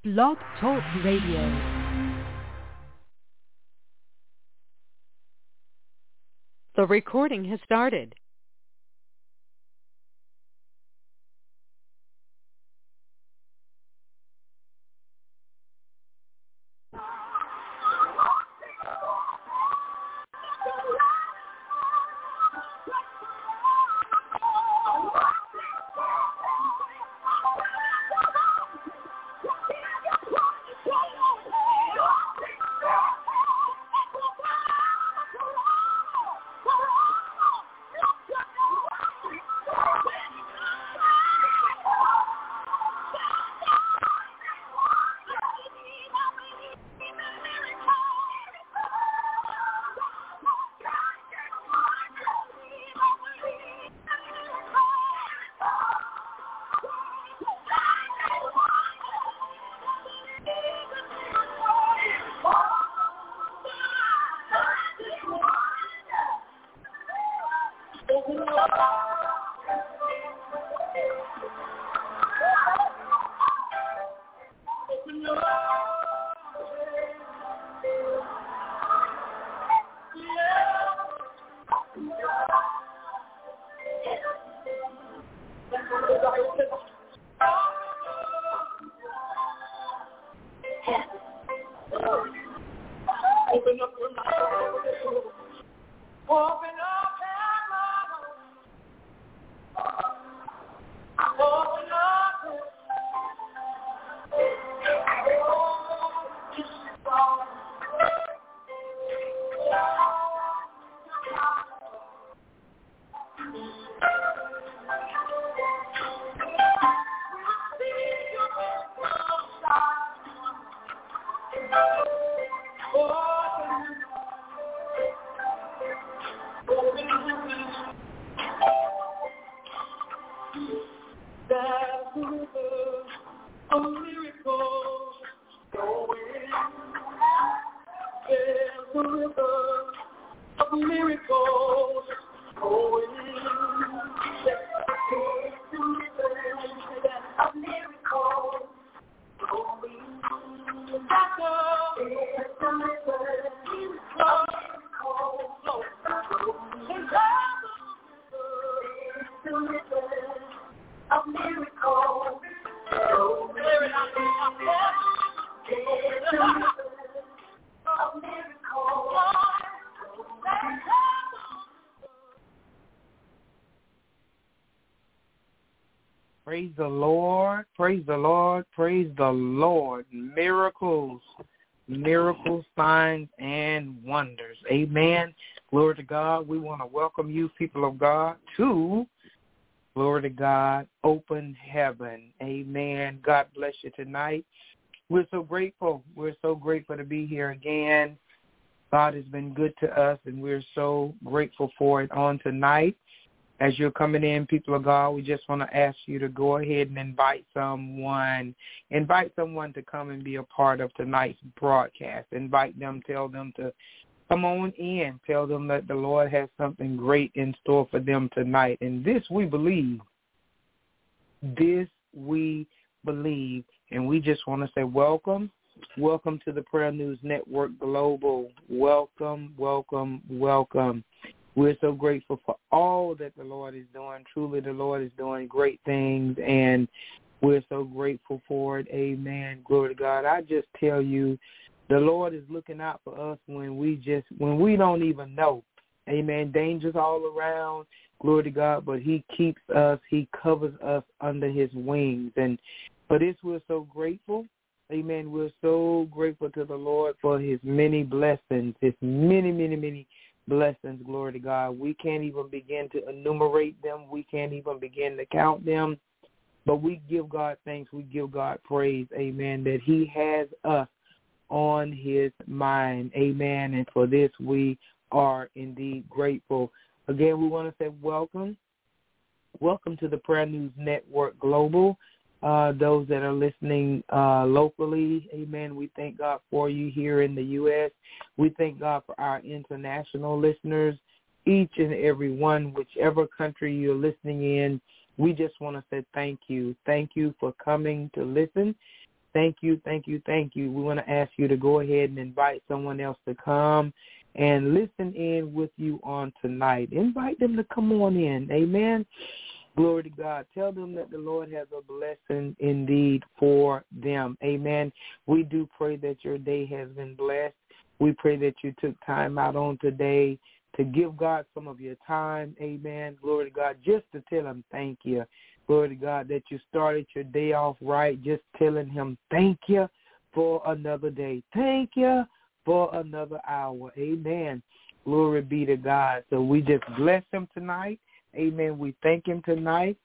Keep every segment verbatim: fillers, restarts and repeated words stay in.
Blog Talk Radio. The recording has started. Praise the Lord, praise the Lord, praise the Lord. Miracles, miracles, signs, and wonders. Amen. Glory to God. We want to welcome you, people of God, to, glory to God, Open Heaven. Amen. God bless you tonight. We're so grateful. We're so grateful to be here again. God has been good to us, and we're so grateful for it on tonight. As you're coming in, people of God, we just want to ask you to go ahead and invite someone. Invite someone to come and be a part of tonight's broadcast. Invite them, tell them to come on in. Tell them that the Lord has something great in store for them tonight. And this we believe. This we believe. And we just want to say welcome. Welcome to the Prayer News Network Global. Welcome, welcome, welcome. We're so grateful for all that the Lord is doing. Truly, the Lord is doing great things, and we're so grateful for it. Amen. Glory to God. I just tell you, the Lord is looking out for us when we just when we don't even know. Amen. Dangers all around. Glory to God. But He keeps us. He covers us under His wings. And for this, we're so grateful. Amen. We're so grateful to the Lord for His many blessings, His many, many, many blessings, glory to God. We can't even begin to enumerate them. We can't even begin to count them. But we give God thanks. We give God praise, amen, that He has us on His mind, amen. And for this, we are indeed grateful. Again, we want to say welcome. Welcome to the Prayer News Network Global. Uh, those that are listening uh, locally, amen, we thank God for you here in the U S. We thank God for our international listeners, each and every one, whichever country you're listening in. We just want to say thank you. Thank you for coming to listen. thank you, thank you, thank you. We want to ask you to go ahead and invite someone else to come and listen in with you on tonight. Invite them to come on in. Amen. Glory to God. Tell them that the Lord has a blessing indeed for them. Amen. We do pray that your day has been blessed. We pray that you took time out on today to give God some of your time. Amen. Glory to God. Just to tell him thank you. Glory to God that you started your day off right. Just telling him thank you for another day. Thank you for another hour. Amen. Glory be to God. So we just bless him tonight. Amen. We thank him tonight.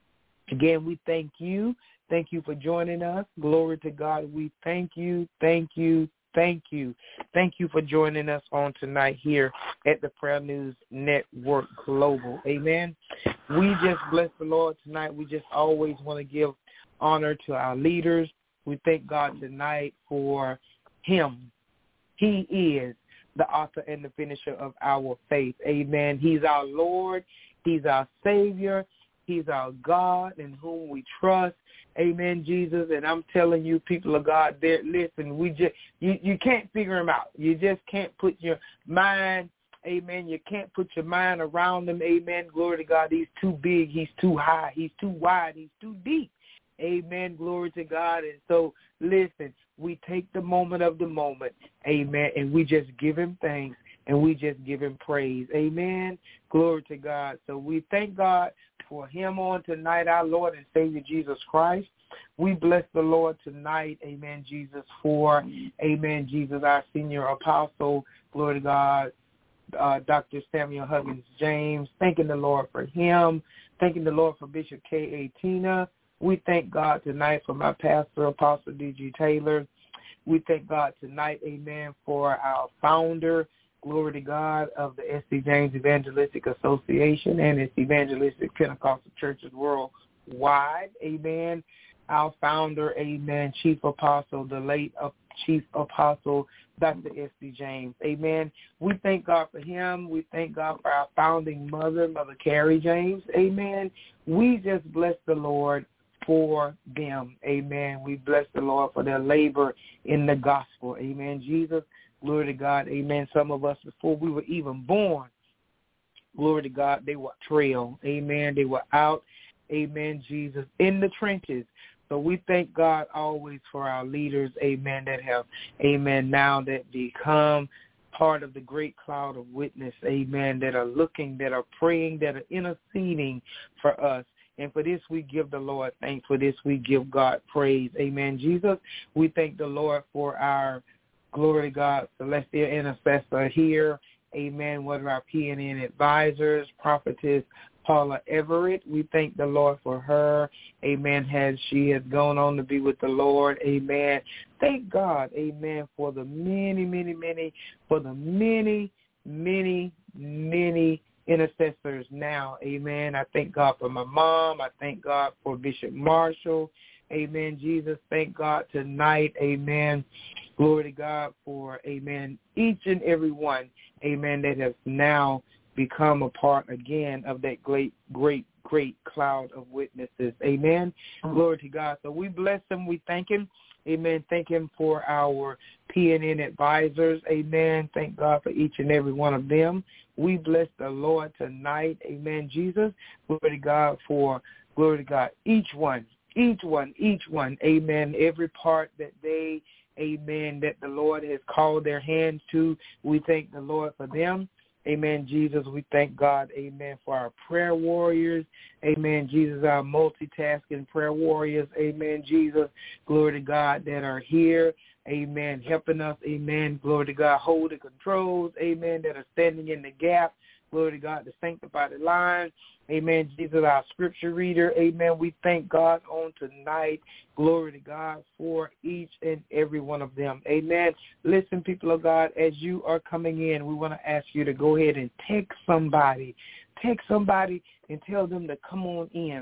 Again, we thank you. Thank you for joining us. Glory to God. We thank you. Thank you. Thank you. Thank you for joining us on tonight here at the Prayer News Network Global. Amen. We just bless the Lord tonight. We just always want to give honor to our leaders. We thank God tonight for him. He is the author and the finisher of our faith. Amen. He's our Lord. He's our Savior. He's our God in whom we trust. Amen, Jesus. And I'm telling you, people of God, there, listen, we just you, you can't figure him out. You just can't put your mind, amen, you can't put your mind around him. Amen. Glory to God. He's too big. He's too high. He's too wide. He's too deep. Amen. Glory to God. And so, listen, we take the moment of the moment, amen, and we just give him thanks. And we just give him praise. Amen. Glory to God. So we thank God for him on tonight, our Lord and Savior Jesus Christ. We bless the Lord tonight, amen, Jesus, for, amen, Jesus, our senior apostle, glory to God, uh, Doctor Samuel Huggins James. Thanking the Lord for him. Thanking the Lord for Bishop K A. Tina. We thank God tonight for my pastor, Apostle D G. Taylor. We thank God tonight, amen, for our founder, glory to God, of the S C. James Evangelistic Association and its Evangelistic Pentecostal Churches worldwide. Amen. Our founder, amen, Chief Apostle, the late uh, Chief Apostle, Doctor S C. James. Amen. We thank God for him. We thank God for our founding mother, Mother Carrie James. Amen. We just bless the Lord for them. Amen. We bless the Lord for their labor in the gospel. Amen. Jesus. Glory to God. Amen. Some of us, before we were even born, glory to God, they were trail. Amen. They were out. Amen, Jesus, in the trenches. So we thank God always for our leaders, amen, that have, amen, now that become part of the great cloud of witness, amen, that are looking, that are praying, that are interceding for us. And for this, we give the Lord thanks. For this, we give God praise. Amen, Jesus. We thank the Lord for our, glory to God, celestial intercessor here. Amen. One of our P N N advisors, prophetess Paula Everett. We thank the Lord for her. Amen. Has she has gone on to be with the Lord. Amen. Thank God. Amen. For the many, many, many, for the many, many, many intercessors now. Amen. I thank God for my mom. I thank God for Bishop Marshall. Amen. Jesus. Thank God tonight. Amen. Glory to God for, amen, each and every one, amen, that has now become a part again of that great, great, great cloud of witnesses. Amen. Mm-hmm. Glory to God. So we bless him. We thank him. Amen. Thank him for our P N N advisors. Amen. Thank God for each and every one of them. We bless the Lord tonight. Amen. Jesus. Glory to God for, glory to God, each one, each one, each one. Amen. Every part that they, amen, that the Lord has called their hands to. We thank the Lord for them. Amen, Jesus. We thank God, amen, for our prayer warriors. Amen, Jesus, our multitasking prayer warriors. Amen, Jesus. Glory to God that are here. Amen, helping us. Amen, glory to God, hold the controls. Amen, that are standing in the gap. Glory to God to sanctify the line. Amen. Jesus, our scripture reader. Amen. We thank God on tonight. Glory to God for each and every one of them. Amen. Listen, people of God, as you are coming in, we want to ask you to go ahead and text somebody. Text somebody and tell them to come on in.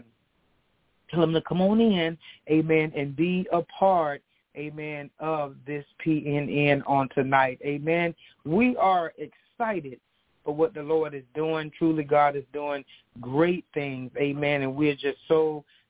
Tell them to come on in. Amen. And be a part, amen, of this P N N on tonight. Amen. We are excited for what the Lord is doing. Truly, God is doing great things. Amen. And we're just so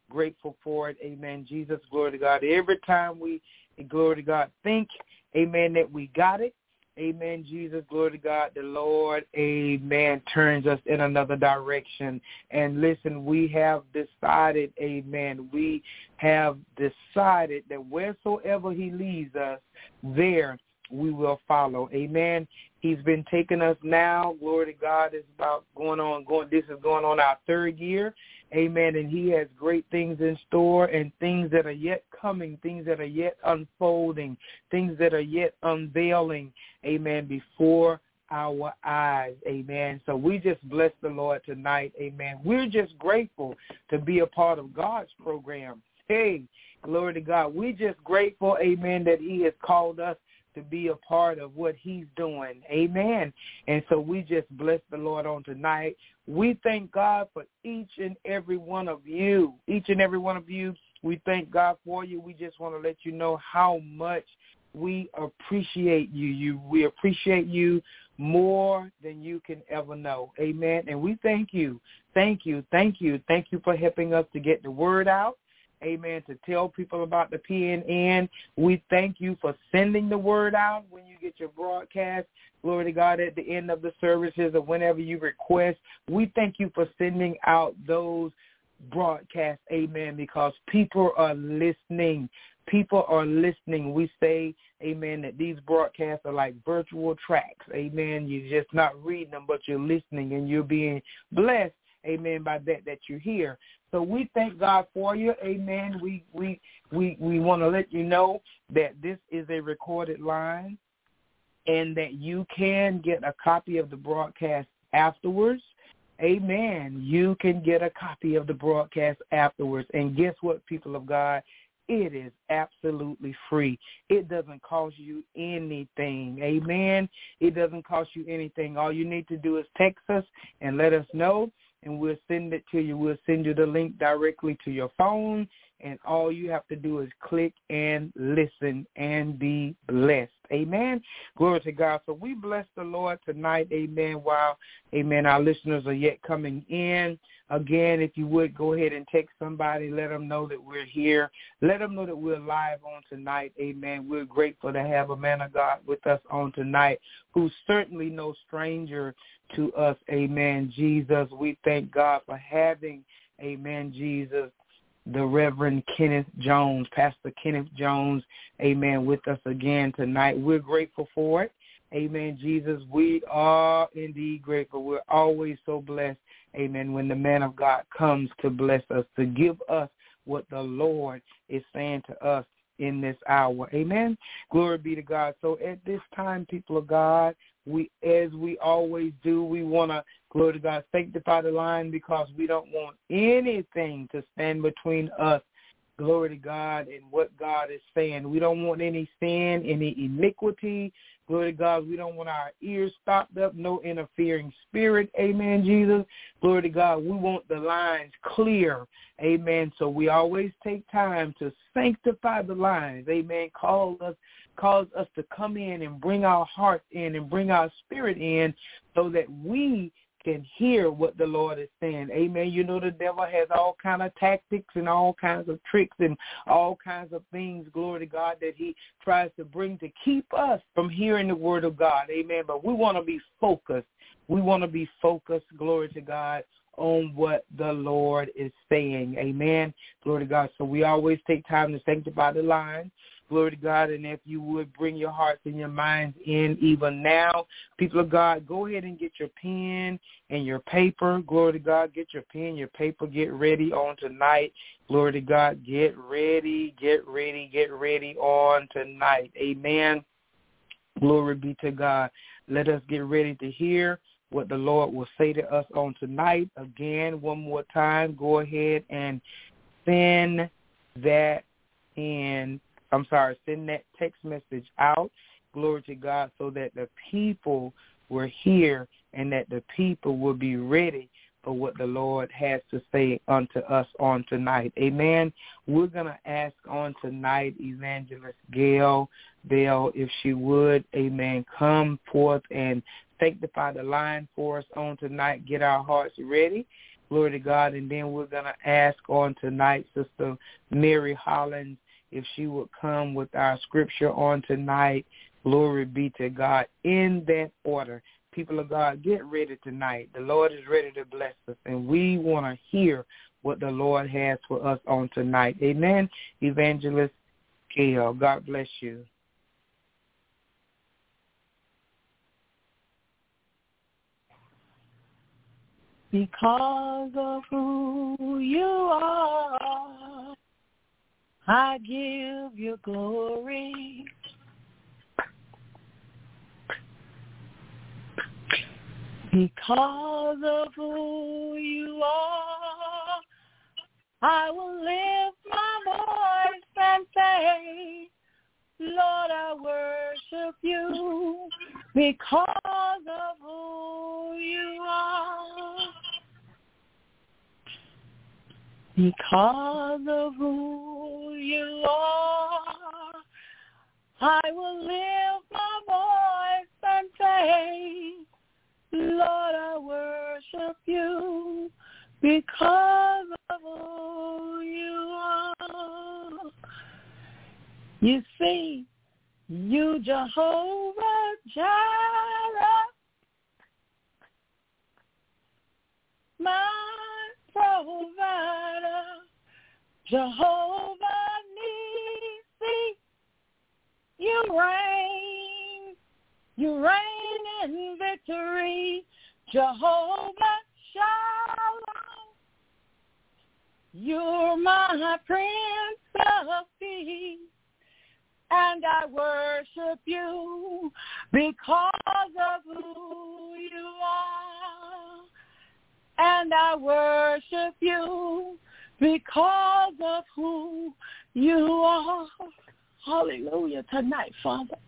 grateful for it. Amen. Jesus, glory to God. Every time we, glory to God, think, amen, that we got it. Amen, Jesus, glory to God, the Lord, amen, turns us in another direction. And listen, we have decided, amen, we have decided that wheresoever he leads us, there we will follow. Amen. He's been taking us now. Glory to God. It's about going on, going, this is going on our third year. Amen. And he has great things in store and things that are yet coming, things that are yet unfolding, things that are yet unveiling. Amen. Before our eyes. Amen. So we just bless the Lord tonight. Amen. We're just grateful to be a part of God's program. Hey, glory to God. We're just grateful, amen, that he has called us to be a part of what he's doing. Amen. And so we just bless the Lord on tonight. We thank God for each and every one of you. Each and every one of you, we thank God for you. We just want to let you know how much we appreciate you. You we appreciate you more than you can ever know. Amen. And we thank you. Thank you. Thank you. Thank you for helping us to get the word out. Amen, to tell people about the P N N. We thank you for sending the word out when you get your broadcast. Glory to God, at the end of the services or whenever you request. We thank you for sending out those broadcasts, amen, because people are listening. People are listening. We say, amen, that these broadcasts are like virtual tracks. Amen. You're just not reading them, but you're listening and you're being blessed. Amen, by that that you hear. So we thank God for you. Amen. We we we, we want to let you know that this is a recorded line and that you can get a copy of the broadcast afterwards. Amen. You can get a copy of the broadcast afterwards. And guess what, people of God? It is absolutely free. It doesn't cost you anything. Amen. It doesn't cost you anything. All you need to do is text us and let us know, and we'll send it to you. We'll send you the link directly to your phone, and all you have to do is click and listen and be blessed. Amen. Glory to God. So we bless the Lord tonight. Amen. While, amen, our listeners are yet coming in. Again, if you would, go ahead and text somebody. Let them know that we're here. Let them know that we're live on tonight. Amen. We're grateful to have a man of God with us on tonight who's certainly no stranger to us. Amen. Jesus, we thank God for having, amen, Jesus, the Reverend Kenneth Jones, Pastor Kenneth Jones, amen, with us again tonight. We're grateful for it. Amen, Jesus. We are indeed grateful. We're always so blessed, amen, when the man of God comes to bless us, to give us what the Lord is saying to us in this hour. Amen. Glory be to God. So at this time, people of God, we, as we always do, we want to, glory to God, sanctify the line because we don't want anything to stand between us, glory to God, and what God is saying. We don't want any sin, any iniquity, glory to God. We don't want our ears stopped up, no interfering spirit, amen, Jesus. Glory to God. We want the lines clear, amen. So we always take time to sanctify the lines, amen. Call us, cause us to come in and bring our hearts in and bring our spirit in so that we can hear what the Lord is saying. Amen. You know, the devil has all kind of tactics and all kinds of tricks and all kinds of things, glory to God, that he tries to bring to keep us from hearing the word of God. Amen. But we want to be focused. We want to be focused, glory to God, on what the Lord is saying. Amen. Glory to God. So we always take time to sanctify the line. Glory to God. And if you would bring your hearts and your minds in even now, people of God, go ahead and get your pen and your paper. Glory to God. Get your pen, your paper. Get ready on tonight. Glory to God. Get ready, get ready, get ready on tonight. Amen. Glory be to God. Let us get ready to hear what the Lord will say to us on tonight. Again, one more time, go ahead and send that in. I'm sorry, send that text message out, glory to God, so that the people will hear and that the people will be ready for what the Lord has to say unto us on tonight. Amen. We're going to ask on tonight, Evangelist Gail Bell, if she would, amen, come forth and sanctify the line for us on tonight. Get our hearts ready. Glory to God. And then we're going to ask on tonight, Sister Mary Hollins, if she would come with our scripture on tonight. Glory be to God. In that order, people of God, get ready tonight. The Lord is ready to bless us, and we want to hear what the Lord has for us on tonight. Amen. Evangelist Gail, God bless you. Because of who you are, I give you glory. Because of who you are, I will lift my voice and say, Lord, I worship you because of who you are. Because of who you are, I will lift my voice and say, Lord, I worship you because of who you are. You see, you Jehovah Jireh, my provider, Jehovah Nissi, you reign, you reign in victory, Jehovah Shalom, you're my Prince of Peace. And I worship you because of who you are. And I worship you because of who you are. Hallelujah tonight, Father.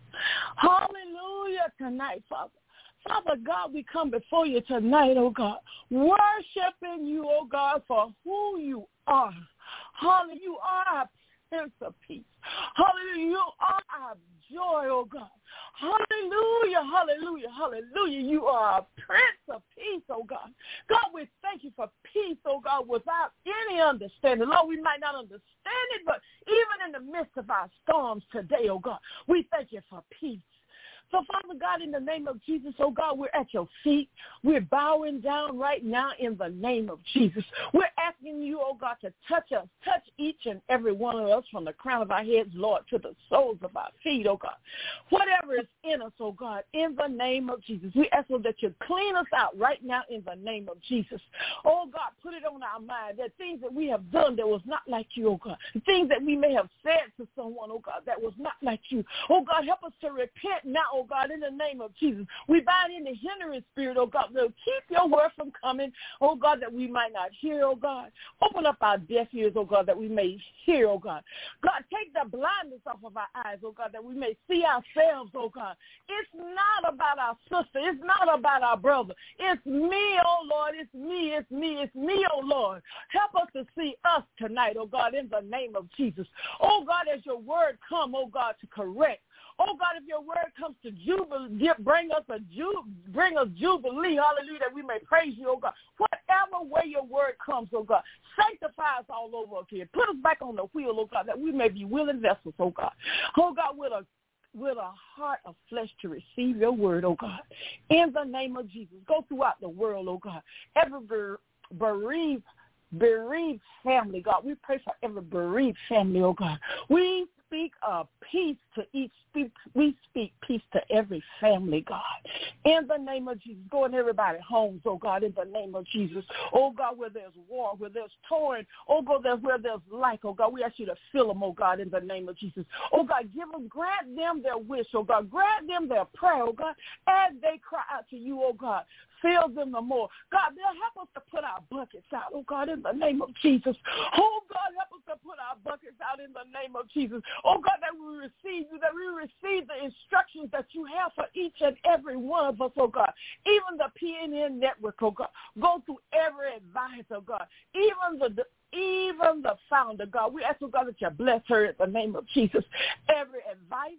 Hallelujah tonight, Father. Father God, we come before you tonight, oh God, worshiping you, oh God, for who you are. Hallelujah, you are our Prince of Peace. Hallelujah, you are our joy, oh God. Hallelujah, hallelujah, hallelujah. You are a Prince of Peace, oh God. God, we thank you for peace, oh God, without any understanding. Lord, we might not understand it, but even in the midst of our storms today, oh God, we thank you for peace. So, Father God, in the name of Jesus, oh God, we're at your feet. We're bowing down right now in the name of Jesus. We're asking you, oh God, to touch us, touch each and every one of us from the crown of our heads, Lord, to the soles of our feet, oh God. Whatever is in us, oh God, in the name of Jesus. We ask, Lord, that you clean us out right now in the name of Jesus. Oh God, put it on our mind that things that we have done that was not like you, oh God. Things that we may have said to someone, oh God, that was not like you. Oh God, help us to repent now, oh God, in the name of Jesus. We bind in the hindering spirit, oh God, that will keep your word from coming, oh God, that we might not hear, oh God. Open up our deaf ears, oh God, that we may hear, oh God. God, take the blindness off of our eyes, oh God, that we may see ourselves, oh God. It's not about our sister. It's not about our brother. It's me, oh Lord. It's me. It's me. It's me, oh Lord. Help us to see us tonight, oh God, in the name of Jesus. Oh God, as your word come, oh God, to correct. Oh, God, if your word comes to jubilee, bring us a ju- bring us jubilee, hallelujah, that we may praise you, oh God. Whatever way your word comes, oh God, sanctify us all over again. Put us back on the wheel, oh God, that we may be willing vessels, oh God. Oh, God, with a with a heart of flesh to receive your word, oh God. In the name of Jesus, go throughout the world, oh God. Every bereaved, bereaved family, God. We pray for every bereaved family, oh God. We speak uh, peace to each, speak, we speak peace to every family, God. In the name of Jesus, go in everybody's homes, oh God, in the name of Jesus. Oh God, where there's war, where there's torn, oh God, where there's light, oh God, we ask you to fill them, oh God, in the name of Jesus. Oh God, give them, grant them their wish, oh God, grant them their prayer, oh God, as they cry out to you, oh God. Fill them the more. God, they'll help us to put our buckets out, oh God, in the name of Jesus. Oh God, help us to put our buckets out in the name of Jesus. Oh God, that we receive you, that we receive the instructions that you have for each and every one of us, oh God. Even the P N N network, oh God. Go through every advisor, God. Even the even the founder, God. We ask, oh God, that you bless her in the name of Jesus. Every advisor,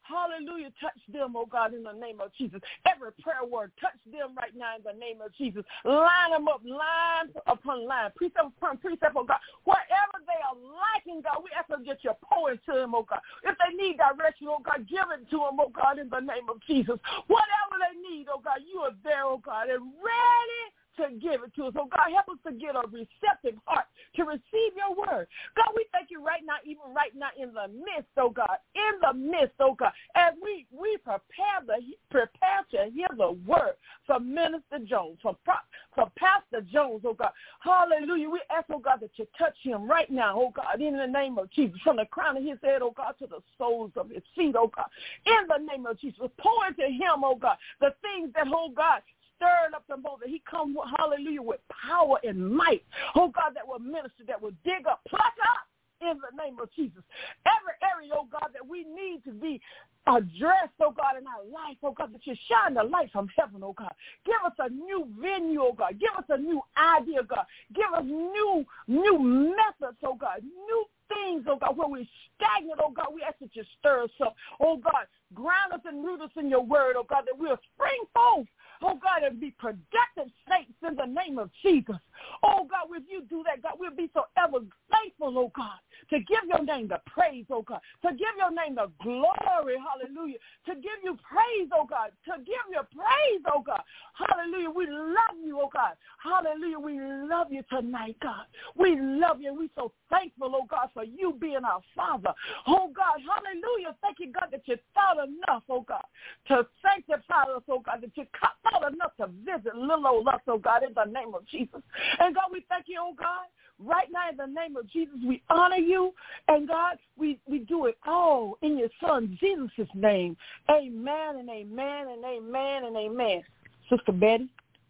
hallelujah, touch them, oh God, in the name of Jesus. Every prayer word, touch them right now in the name of Jesus. Line them up, line upon line, precept upon precept, oh God. Whatever they are lacking, God, we ask them to get your pour into them, oh God. If they need direction, oh God, give it to them, oh God, in the name of Jesus. Whatever they need, oh God, you are there, oh God, and ready to give it to us. Oh, God, help us to get a receptive heart to receive your word. God, we thank you right now, even right now in the midst, oh, God, in the midst, oh, God, as we, we prepare the prepare to hear the word from Minister Jones, from, from Pastor Jones, oh, God. Hallelujah. We ask, oh, God, that you touch him right now, oh, God, in the name of Jesus, from the crown of his head, oh, God, to the soles of his feet, oh, God, in the name of Jesus. Pour into him, oh, God, the things that, oh, God, stirred up the moment. He comes, hallelujah, with power and might. Oh, God, that will minister, that will dig up, pluck up in the name of Jesus. Every area, oh, God, that we need to be addressed, oh, God, in our life, oh, God, that you shine the light from heaven, oh, God. Give us a new venue, oh, God. Give us a new idea, God. Give us new, new methods, oh, God, new things, oh, God, where we're stagnant, oh, God, we ask that you stir us up, oh, God, ground us and root us in your word, oh, God, that we'll spring forth, oh, God, and be productive saints in the name of Jesus. Oh, God, if you do that, God, we'll be so ever thankful, oh, God, to give your name the praise, oh, God, to give your name the glory, hallelujah, to give you praise, oh, God, to give you praise, oh, God, hallelujah. We love you, oh, God, hallelujah. We love you tonight, God. We love you, and we're so thankful, oh, God, for you being our Father. Oh, God, hallelujah. Thank you, God, that you thought enough, oh, God, to sanctify us, oh, God, that you thought enough to visit little old us, oh, God, in the name of Jesus. And, God, we thank you, oh, God. Right now, in the name of Jesus, we honor you. And, God, we, we do it all in your son, Jesus' name. Amen and amen and amen and amen. Sister Betty.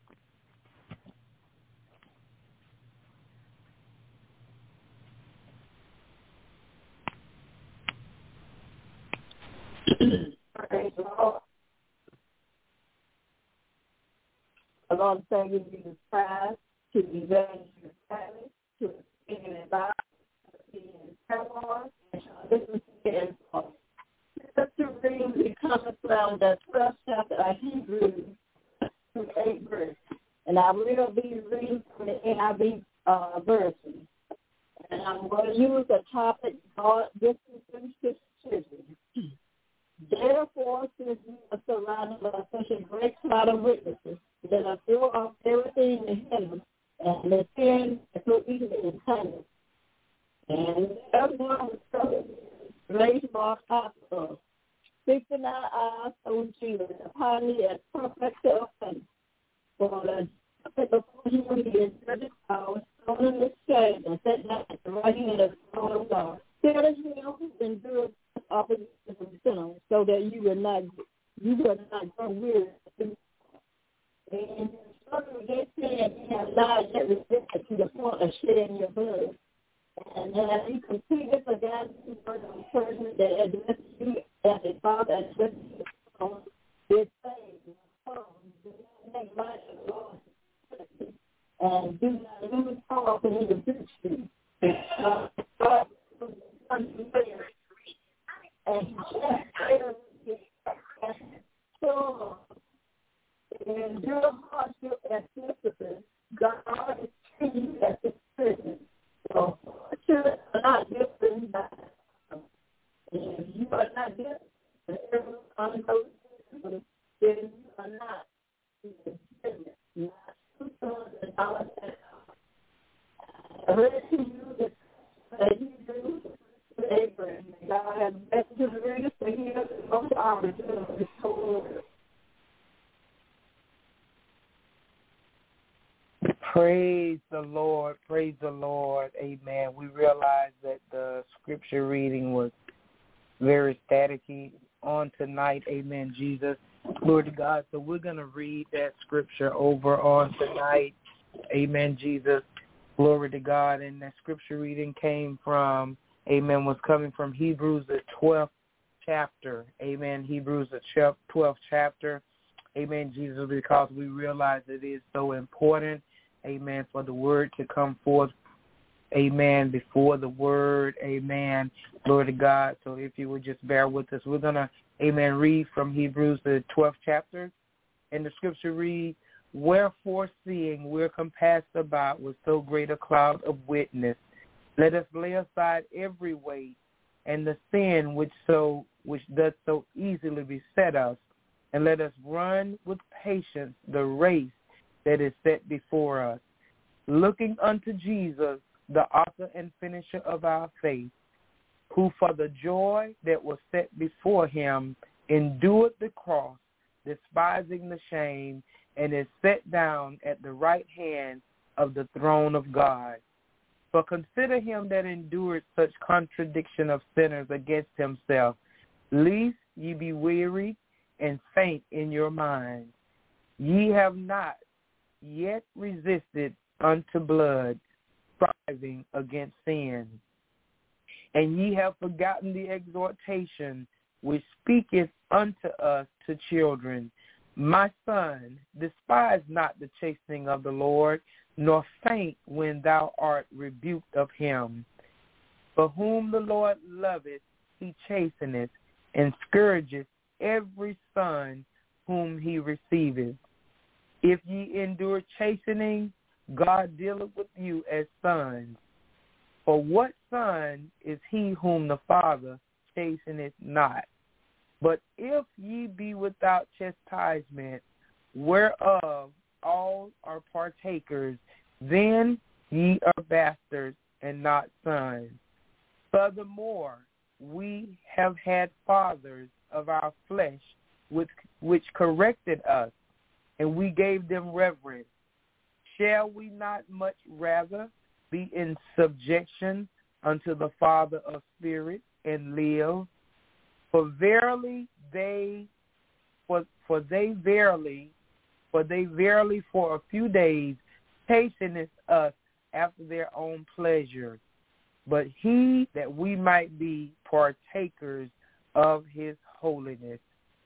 Praise the Lord. The Lord thank you for the prize to the evangelist family, to the speaking about, to the prayer, and to listen to the info. Scripture reading we come from the twelfth chapter of Hebrews, to eight verse. And I will be reading from the N I V uh, version. And I'm going to use the topic, God, distance and children. Therefore, since we are surrounded by such a great cloud of witnesses, let us throw off everything in heaven and the sin that so easily entangles. And everyone was so raised mark after us, fixing our eyes on Jesus, upon the and perfect self-faith. For the before him he is judged power, thrown in the shade, and set down at the right hand of the throne of God. There is him who endures opposition from sinners, so that you will not you will not grow weary. And struggle against sin, you have not yet resisted to the point of shedding your blood. And as you completely forgot the word of encouragement that addresses you as a father addresses you on this thing, make light of the Lord, and do not lose heart when he rebukes you. Uh, God, and so, in your hardship and sympathy, God is treating you as a prison. So, children are not different. If you are not different, and everyone on those then you are not different. Not two sons and dollars. I read to you that you do. Abraham. God has blessed his readers to hear the most hours of his whole word. Praise the Lord. Praise the Lord. Amen. We realize that the scripture reading was very staticky on tonight. Amen, Jesus. Glory to God. So we're going to read that scripture over on tonight. Amen, Jesus. Glory to God. And that scripture reading came from Amen, was coming from Hebrews, the twelfth chapter. Amen, Hebrews, the twelfth chapter. Amen, Jesus, because we realize it is so important, amen, for the word to come forth amen, before the word, amen, glory to God. So if you would just bear with us, we're going to, amen, read from Hebrews, the twelfth chapter. And the scripture reads, wherefore, seeing we're compassed about with so great a cloud of witness, let us lay aside every weight and the sin which so which doth so easily beset us, and let us run with patience the race that is set before us, looking unto Jesus, the author and finisher of our faith, who for the joy that was set before him endured the cross, despising the shame, and is set down at the right hand of the throne of God. For consider him that endured such contradiction of sinners against himself, lest ye be wearied and faint in your minds. Ye have not yet resisted unto blood, striving against sin. And ye have forgotten the exhortation which speaketh unto us to children. My son, despise not the chastening of the Lord, nor faint when thou art rebuked of him. For whom the Lord loveth, he chasteneth, and scourgeth every son whom he receiveth. If ye endure chastening, God dealeth with you as sons. For what son is he whom the Father chasteneth not? But if ye be without chastisement, whereof all are partakers, then ye are bastards and not sons. Furthermore, we have had fathers of our flesh which, which corrected us, and we gave them reverence. Shall we not much rather be in subjection unto the Father of spirits and live? For verily they, for, for they verily, for they verily for a few days chasteneth us after their own pleasure, but he that we might be partakers of his holiness.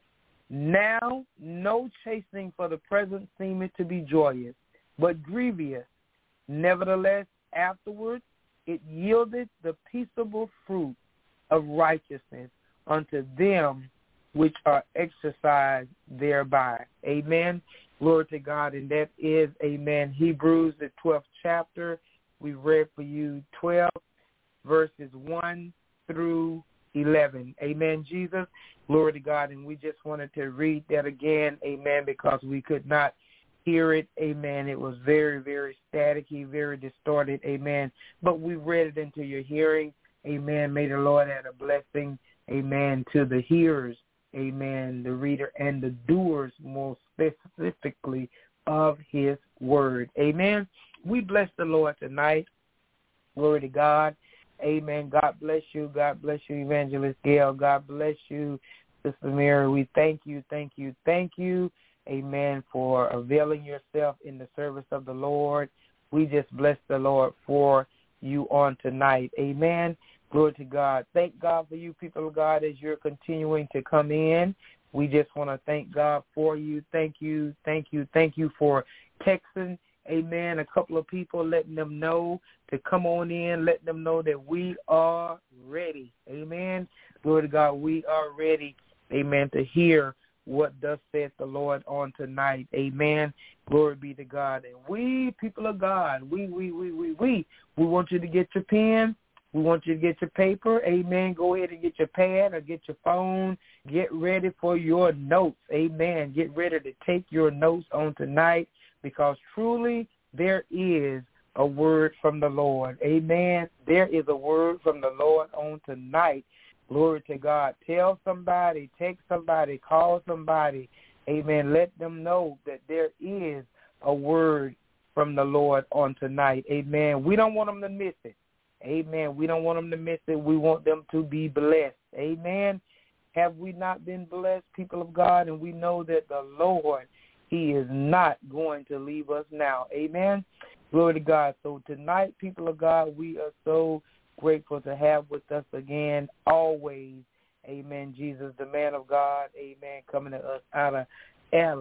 Now no chastening for the present seemeth to be joyous, but grievous. Nevertheless, afterwards it yieldeth the peaceable fruit of righteousness unto them which are exercised thereby. Amen. Glory to God. And that is, amen, Hebrews, the twelfth chapter. We read for you twelve verses one through eleven. Amen, Jesus. Glory to God. And we just wanted to read that again, amen, because we could not hear it. Amen. It was very, very staticky, very distorted. Amen. But we read it into your hearing. Amen. May the Lord add a blessing, amen, to the hearers, amen, the reader and the doers more specifically of his word. Amen. We bless the Lord tonight. Glory to God. Amen. God bless you. God bless you, Evangelist Gail. God bless you, Sister Mary. We thank you, thank you, thank you, amen, for availing yourself in the service of the Lord. We just bless the Lord for you on tonight. Amen. Glory to God. Thank God for you, people of God, as you're continuing to come in. We just want to thank God for you. Thank you, thank you, thank you for texting, amen, a couple of people, letting them know to come on in, let them know that we are ready. Amen. Glory to God. We are ready, amen, to hear what thus saith the Lord on tonight. Amen. Glory be to God. And we, people of God, we, we, we, we, we, we want you to get your pen. We want you to get your paper. Amen. Go ahead and get your pad or get your phone. Get ready for your notes. Amen. Get ready to take your notes on tonight, because truly there is a word from the Lord. Amen. There is a word from the Lord on tonight. Glory to God. Tell somebody, text somebody, call somebody. Amen. Let them know that there is a word from the Lord on tonight. Amen. We don't want them to miss it. Amen. We don't want them to miss it. We want them to be blessed. Amen. Have we not been blessed, people of God? And we know that the Lord, he is not going to leave us now. Amen. Glory to God. So tonight, people of God, we are so grateful to have with us again, always. Amen. Jesus, the man of God. Amen. Coming to us out of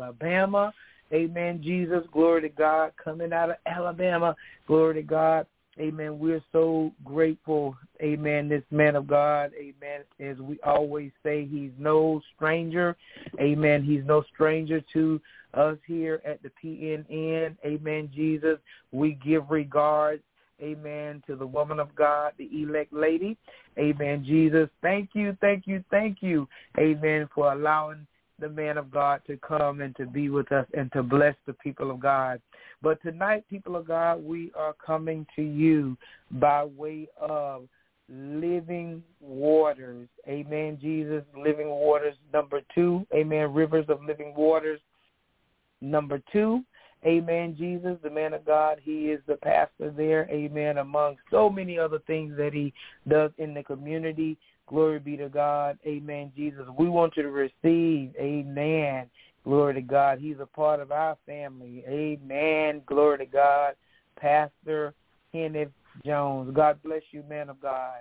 Alabama. Amen. Jesus, glory to God. Coming out of Alabama. Glory to God. Amen. We're so grateful. Amen. This man of God. Amen. As we always say, he's no stranger. Amen. He's no stranger to us here at the P N N. Amen. Jesus, we give regards. Amen. To the woman of God, the elect lady. Amen. Jesus, thank you, thank you, thank you. Amen. For allowing the man of God to come and to be with us and to bless the people of God. But tonight, people of God, we are coming to you by way of Living Waters. Amen. Jesus, Living Waters number two. Amen. Rivers of Living Waters number two. Amen, Jesus, the man of God, he is the pastor there, amen, among so many other things that he does in the community. Glory be to God, amen, Jesus. We want you to receive, amen, glory to God. He's a part of our family, amen, glory to God, Pastor Kenneth Jones. God bless you, man of God.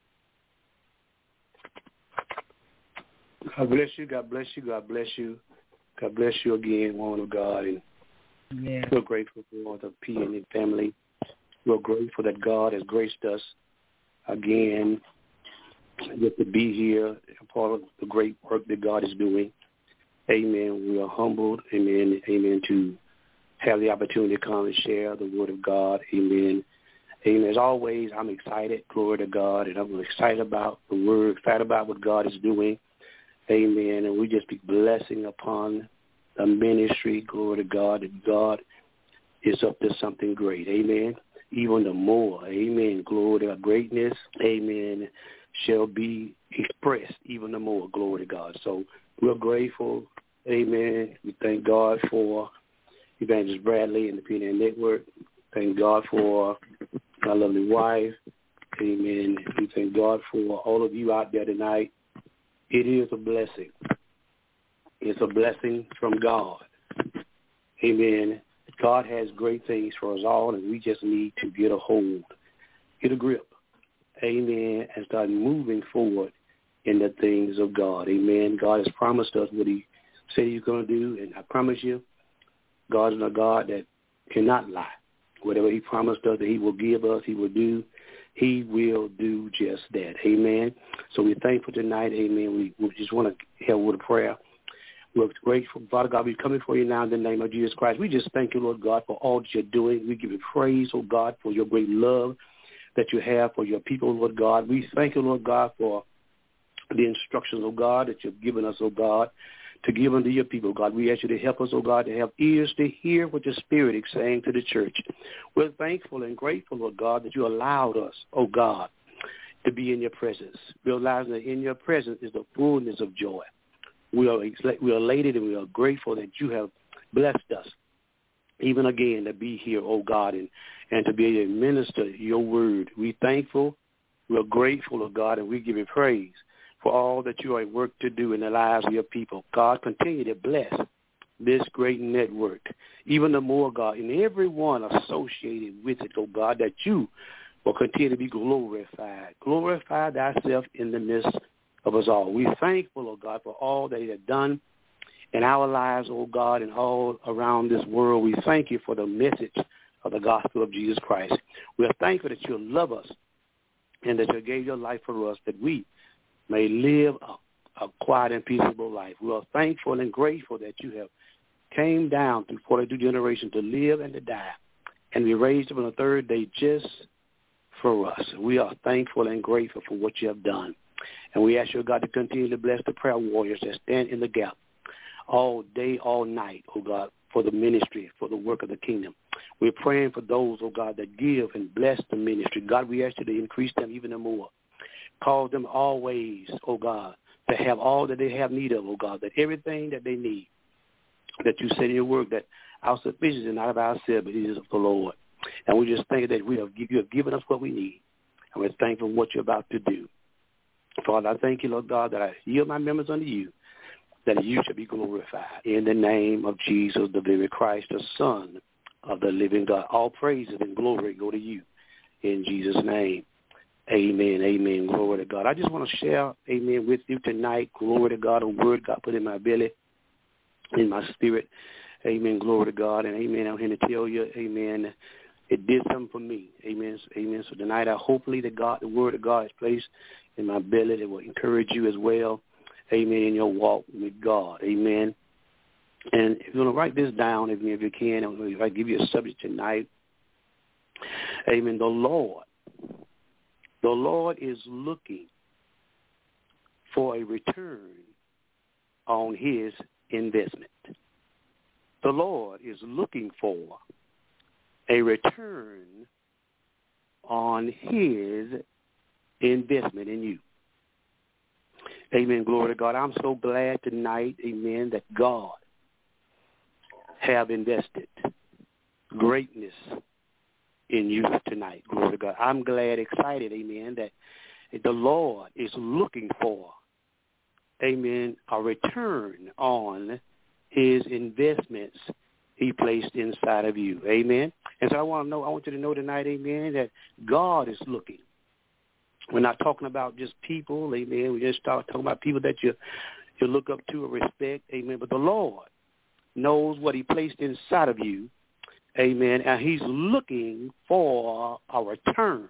God bless you, God bless you, God bless you. God bless you again, woman of God, and yeah. We're grateful for the P N N family. We're grateful that God has graced us again just to be here, part of the great work that God is doing. Amen. We are humbled, amen, amen, to have the opportunity to come and share the word of God. Amen. Amen. As always, I'm excited, glory to God, and I'm excited about the word, excited about what God is doing. Amen. And we just be blessing upon the ministry, glory to God, that God is up to something great. Amen. Even the more, amen, glory to God, greatness, amen, shall be expressed even the more, glory to God. So we're grateful, amen. We thank God for Evangelist Bradley and the P N N Network. Thank God for my lovely wife, amen. We thank God for all of you out there tonight. It is a blessing. It's a blessing from God. Amen. God has great things for us all, and we just need to get a hold, get a grip. Amen. And start moving forward in the things of God. Amen. God has promised us what he said he's going to do, and I promise you, God is a God that cannot lie. Whatever he promised us that he will give us, he will do. He will do just that. Amen. So we're thankful tonight. Amen. We, we just want to help with a prayer. We're grateful. Father God, we're coming for you now in the name of Jesus Christ. We just thank you, Lord God, for all that you're doing. We give you praise, oh God, for your great love that you have for your people, Lord God. We thank you, Lord God, for the instructions, oh God, that you've given us, oh God, to give unto your people, God. We ask you to help us, oh God, to have ears to hear what your Spirit is saying to the church. We're thankful and grateful, Lord God, that you allowed us, oh God, to be in your presence. We realize that in your presence is the fullness of joy. We are we are elated and we are grateful that you have blessed us, even again, to be here, oh God, and, and to be able to minister your word. We're thankful, we're grateful, oh God, and we give you praise for all that you are at work to do in the lives of your people. God, continue to bless this great network, even the more, God, and everyone associated with it, oh God, that you will continue to be glorified. Glorify thyself in the midst of us all. We're thankful, oh God, for all that you have done in our lives, oh God, and all around this world. We thank you for the message of the gospel of Jesus Christ. We are thankful that you love us and that you gave your life for us, that we may live a, a quiet and peaceable life. We are thankful and grateful that you have came down through forty-two generations to live and to die, and we raised up on the third day just for us. We are thankful and grateful for what you have done. And we ask you, God, to continue to bless the prayer warriors that stand in the gap all day, all night, oh God, for the ministry, for the work of the kingdom. We're praying for those, oh God, that give and bless the ministry. God, we ask you to increase them even more. Cause them always, oh God, to have all that they have need of, oh God, that everything that they need, that you said in your word, that our sufficiency is not of ourselves, but it is of the Lord. And we just thank that we have, you have given us what we need. And we're thankful for what you're about to do. Father, I thank you, Lord God, that I yield my members unto you, that you shall be glorified. In the name of Jesus, the very Christ, the Son of the living God. All praises and glory go to you. In Jesus' name, amen, amen, glory to God. I just want to share, amen, with you tonight, glory to God, a word God put in my belly, in my spirit. Amen, glory to God, and amen, I'm here to tell you, amen, it did something for me. Amen. Amen. So tonight, I hopefully the God, the word of God is placed in my belly that will encourage you as well. Amen. In your walk with God. Amen. And if you want to write this down, if you, if you can, if I give you a subject tonight, amen, the Lord, the Lord is looking for a return on his investment. The Lord is looking for a return on his investment in you. Amen. Glory to God. I'm so glad tonight, amen, that God have invested greatness in you tonight. Glory to God. I'm glad, excited, amen, that the Lord is looking for, amen, a return on his investments he placed inside of you. Amen. And so I want to know, I want you to know tonight, amen, that God is looking. We're not talking about just people, amen. We just start talking about people that you you look up to or respect, amen. But the Lord knows what he placed inside of you, amen, and he's looking for a return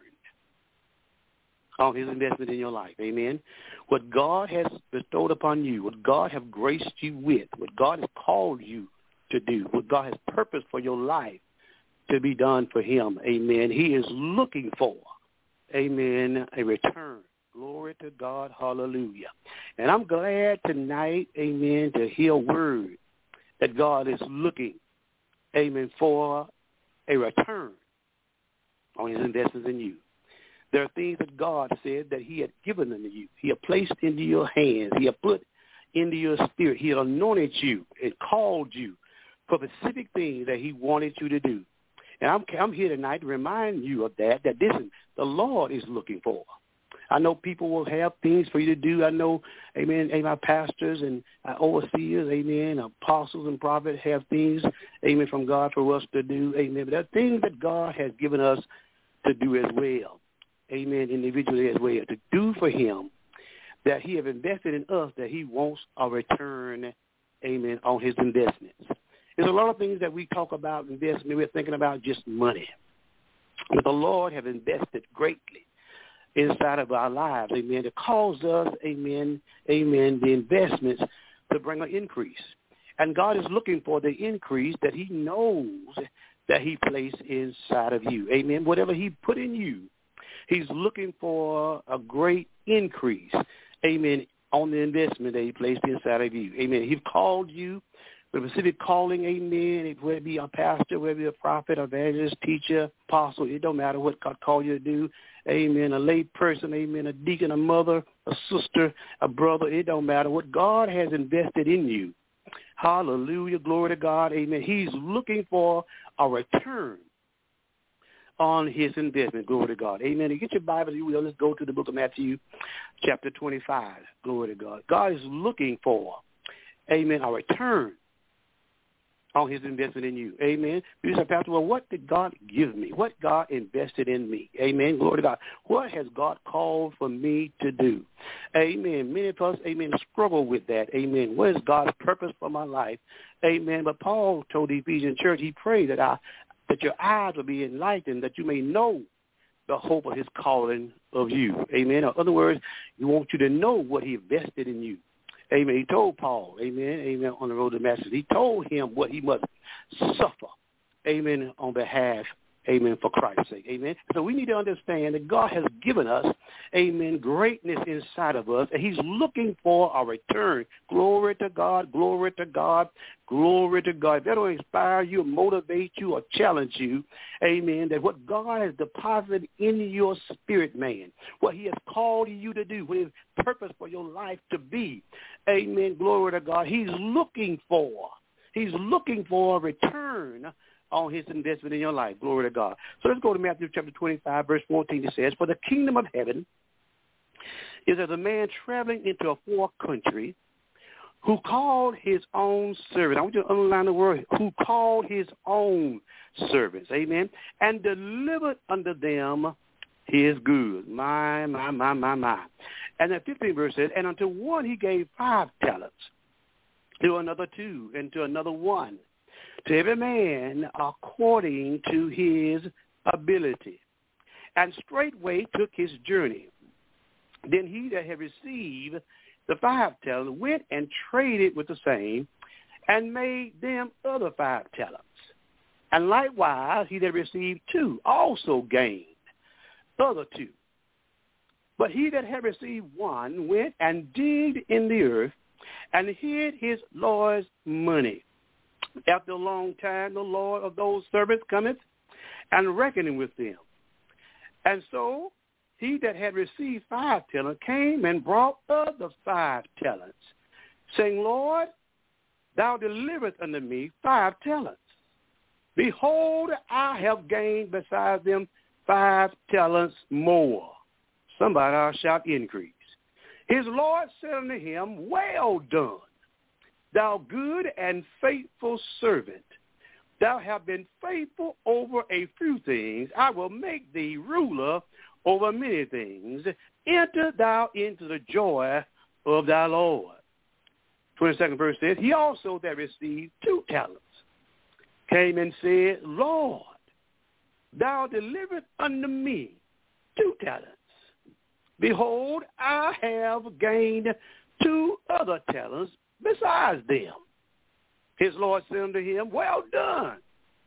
on his investment in your life, amen. What God has bestowed upon you, what God has graced you with, what God has called you to do, what God has purposed for your life to be done for him, amen. He is looking for, amen, a return. Glory to God, hallelujah. And I'm glad tonight, amen, to hear a word that God is looking, amen, for a return on his investments in you. There are things that God said that he had given unto you. He had placed into your hands. He had put into your spirit. He had anointed you and called you for specific things that he wanted you to do. And I'm, I'm here tonight to remind you of that, that this is, the Lord is looking for. I know people will have things for you to do. I know, amen, amen, pastors and uh, overseers, amen, apostles and prophets have things, amen, from God for us to do, amen. But there are things that God has given us to do as well, amen, individually as well, to do for him that he have invested in us, that he wants a return, amen, on his investments. There's a lot of things that we talk about investment. We're thinking about just money. But the Lord have invested greatly inside of our lives, amen, to cause us, amen, amen, the investments to bring an increase. And God is looking for the increase that he knows that he placed inside of you, amen. Whatever he put in you, he's looking for a great increase, amen, on the investment that he placed inside of you, amen. He's called you with a specific calling, amen, whether it be a pastor, whether it be a prophet, evangelist, teacher, apostle, it don't matter what God called you to do, amen, a lay person, amen, a deacon, a mother, a sister, a brother, it don't matter. What God has invested in you, hallelujah, glory to God, amen, he's looking for a return on his investment, glory to God, amen. And get your Bible, you will. Let's go to the book of Matthew, chapter twenty-five, glory to God. God is looking for, amen, a return on his investment in you. Amen. You say, Pastor, well, what did God give me? What God invested in me? Amen. Glory to God. What has God called for me to do? Amen. Many of us, amen, struggle with that. Amen. What is God's purpose for my life? Amen. But Paul told the Ephesian church, he prayed that I, that your eyes will be enlightened, that you may know the hope of his calling of you. Amen. In other words, he wants you to know what he invested in you. Amen. He told Paul, amen, amen, on the road to Damascus. He told him what he must suffer, amen, on behalf, amen, for Christ's sake, amen. So we need to understand that God has given us, amen, greatness inside of us, and he's looking for a return. Glory to God, glory to God, glory to God. If that will inspire you, motivate you, or challenge you, amen, that what God has deposited in your spirit, man, what he has called you to do, what his purpose for your life to be, amen, glory to God, he's looking for, he's looking for a return on his investment in your life. Glory to God. So let's go to Matthew chapter twenty-five, verse fourteen. It says, for the kingdom of heaven is as a man traveling into a far country who called his own servants. I want you to underline the word, who called his own servants, amen, and delivered unto them his goods. My, my, my, my, my. And the fifteenth verse says, and unto one he gave five talents, to another two, and to another one, to every man according to his ability, and straightway took his journey. Then he that had received the five talents went and traded with the same, and made them other five talents. And likewise he that received two also gained other two. But he that had received one went and digged in the earth, and hid his Lord's money. After a long time the Lord of those servants cometh, and reckoning with them. And so he that had received five talents came and brought other five talents, saying, Lord, thou deliverest unto me five talents. Behold, I have gained besides them five talents more. Somebody ought to shout increase. His Lord said unto him, Well done, thou good and faithful servant. Thou hast been faithful over a few things. I will make thee ruler over many things. Enter thou into the joy of thy Lord. twenty-second verse says, He also that received two talents came and said, Lord, thou delivered unto me two talents. Behold, I have gained two other talents besides them. His Lord said unto him, Well done,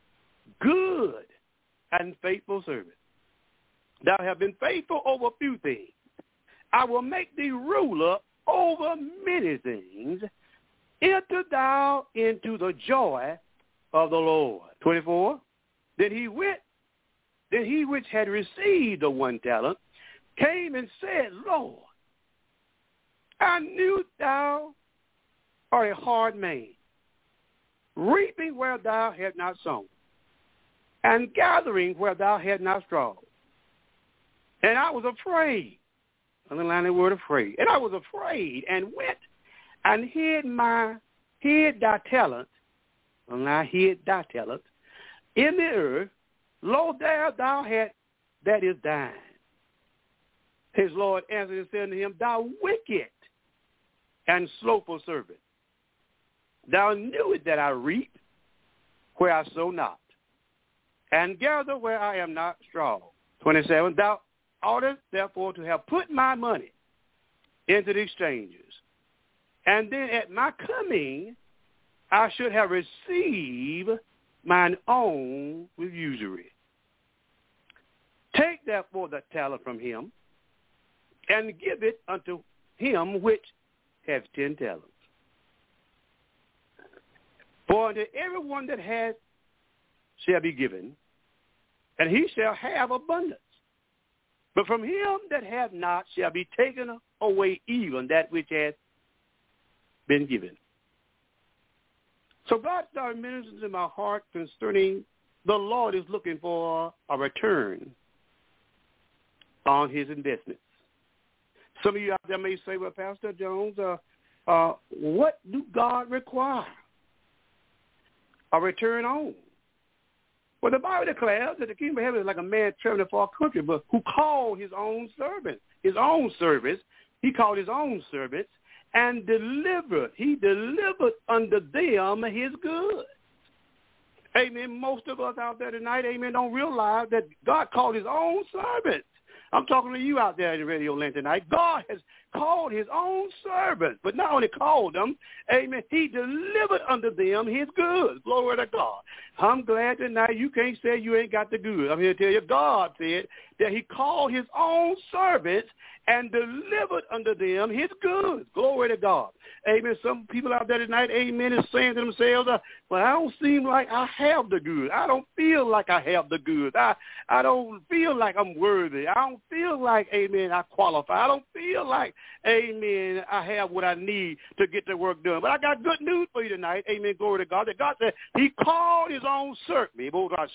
good and faithful servant. Thou hast been faithful over a few things. I will make thee ruler over many things. Enter thou into the joy of the Lord. twenty-four. Then he went, then he which had received the one talent came and said, Lord, I knew thou art a hard man, reaping where thou had not sown, and gathering where thou had not strawed. And I was afraid, underline the word afraid, and I was afraid and went and hid my, hid thy talent, and I hid thy talent, in the earth. Lo, there thou had, that is thine. His Lord answered and said unto him, Thou wicked and slothful servant, thou knewest that I reap where I sow not, and gather where I am not strawed. twenty-seven. Thou oughtest therefore to have put my money into the exchanges, and then at my coming I should have received mine own with usury. Take therefore the talent from him, and give it unto him which hath ten talents. For unto everyone that hath shall be given, and he shall have abundance. But from him that hath not shall be taken away even that which hath been given. So God started ministering to my heart concerning the Lord is looking for a return on his investments. Some of you out there may say, well, Pastor Jones, uh, uh, what do God require a return on? Well, the Bible declares that the kingdom of heaven is like a man traveling to a far country, but who called his own servants, his own service. He called his own servants and delivered. He delivered unto them his goods. Amen. Most of us out there tonight, amen, don't realize that God called his own servants. I'm talking to you out there in the radio land tonight. God has called his own servants, but not only called them, amen, he delivered unto them his goods. Glory to God. I'm glad tonight you can't say you ain't got the goods. I'm here to tell you, God said that he called his own servants and delivered unto them his goods. Glory to God. Amen. Some people out there tonight, amen, is saying to themselves, uh, well, I don't seem like I have the goods. I don't feel like I have the goods. I, I don't feel like I'm worthy. I don't feel like, amen, I qualify. I don't feel like, amen, I have what I need to get the work done. But I got good news for you tonight. Amen. Glory to God. That God said he called his own servant. He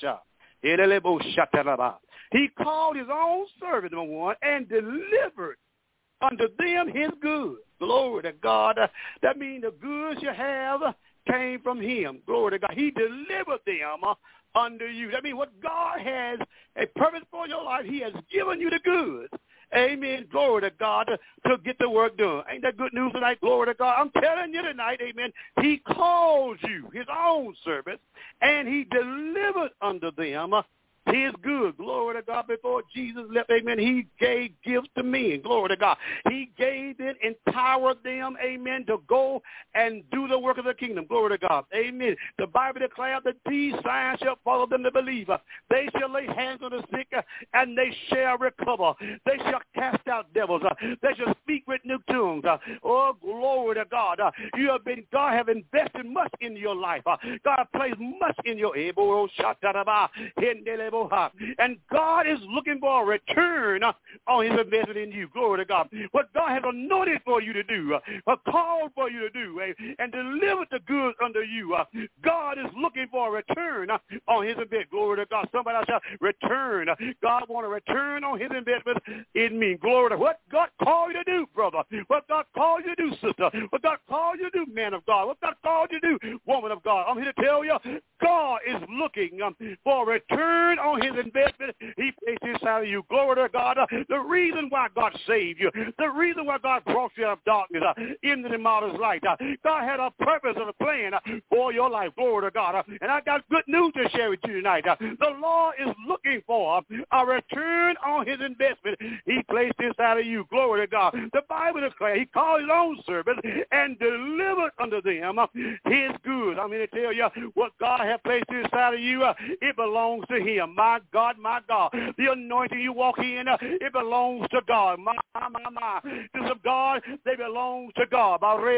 called his own servant, number one, and delivered unto them his goods. Glory to God. That means the goods you have came from him. Glory to God. He delivered them unto you. That means what God has a purpose for your life, he has given you the goods. Amen. Glory to God to, to get the work done. Ain't that good news tonight? Glory to God. I'm telling you tonight, amen, he called you his own servants, and he delivered unto them He is good. Glory to God. Before Jesus left, amen, he gave gifts to men. Glory to God. He gave it, empowered them, amen, to go and do the work of the kingdom. Glory to God. Amen. The Bible declares that these signs shall follow them that believe. They shall lay hands on the sick, and they shall recover. They shall cast out devils. They shall speak with new tongues. Oh, glory to God. You have been, God have invested much in your life. God placed much in your able. And God is looking for a return on his investment in you. Glory to God. What God has anointed for you to do, uh, called for you to do, uh, and delivered the goods unto you. Uh, God is looking for a return uh, on his investment. Glory to God. Somebody else shall return. Uh, God want a return on his investment in me. Glory to what God called you to do, brother. What God called you to do, sister. What God called you to do, man of God. What God called you to do, woman of God. I'm here to tell you, God is looking um, for a return on his investment. He placed inside of you. Glory to God. Uh, the reason why God saved you, the reason why God brought you out of darkness uh, into the marvelous light. Uh, God had a purpose and a plan uh, for your life. Glory to God. Uh, and I got good news to share with you tonight. Uh, the Lord is looking for uh, a return on his investment he placed inside of you. Glory to God. The Bible declares he called his own servants and delivered unto them uh, his goods. I'm here to tell you what God has placed inside of you. Uh, it belongs to him. My God, my God. The anointing you walk in, uh, it belongs to God. My, my, my, my. This of God, they belong to God.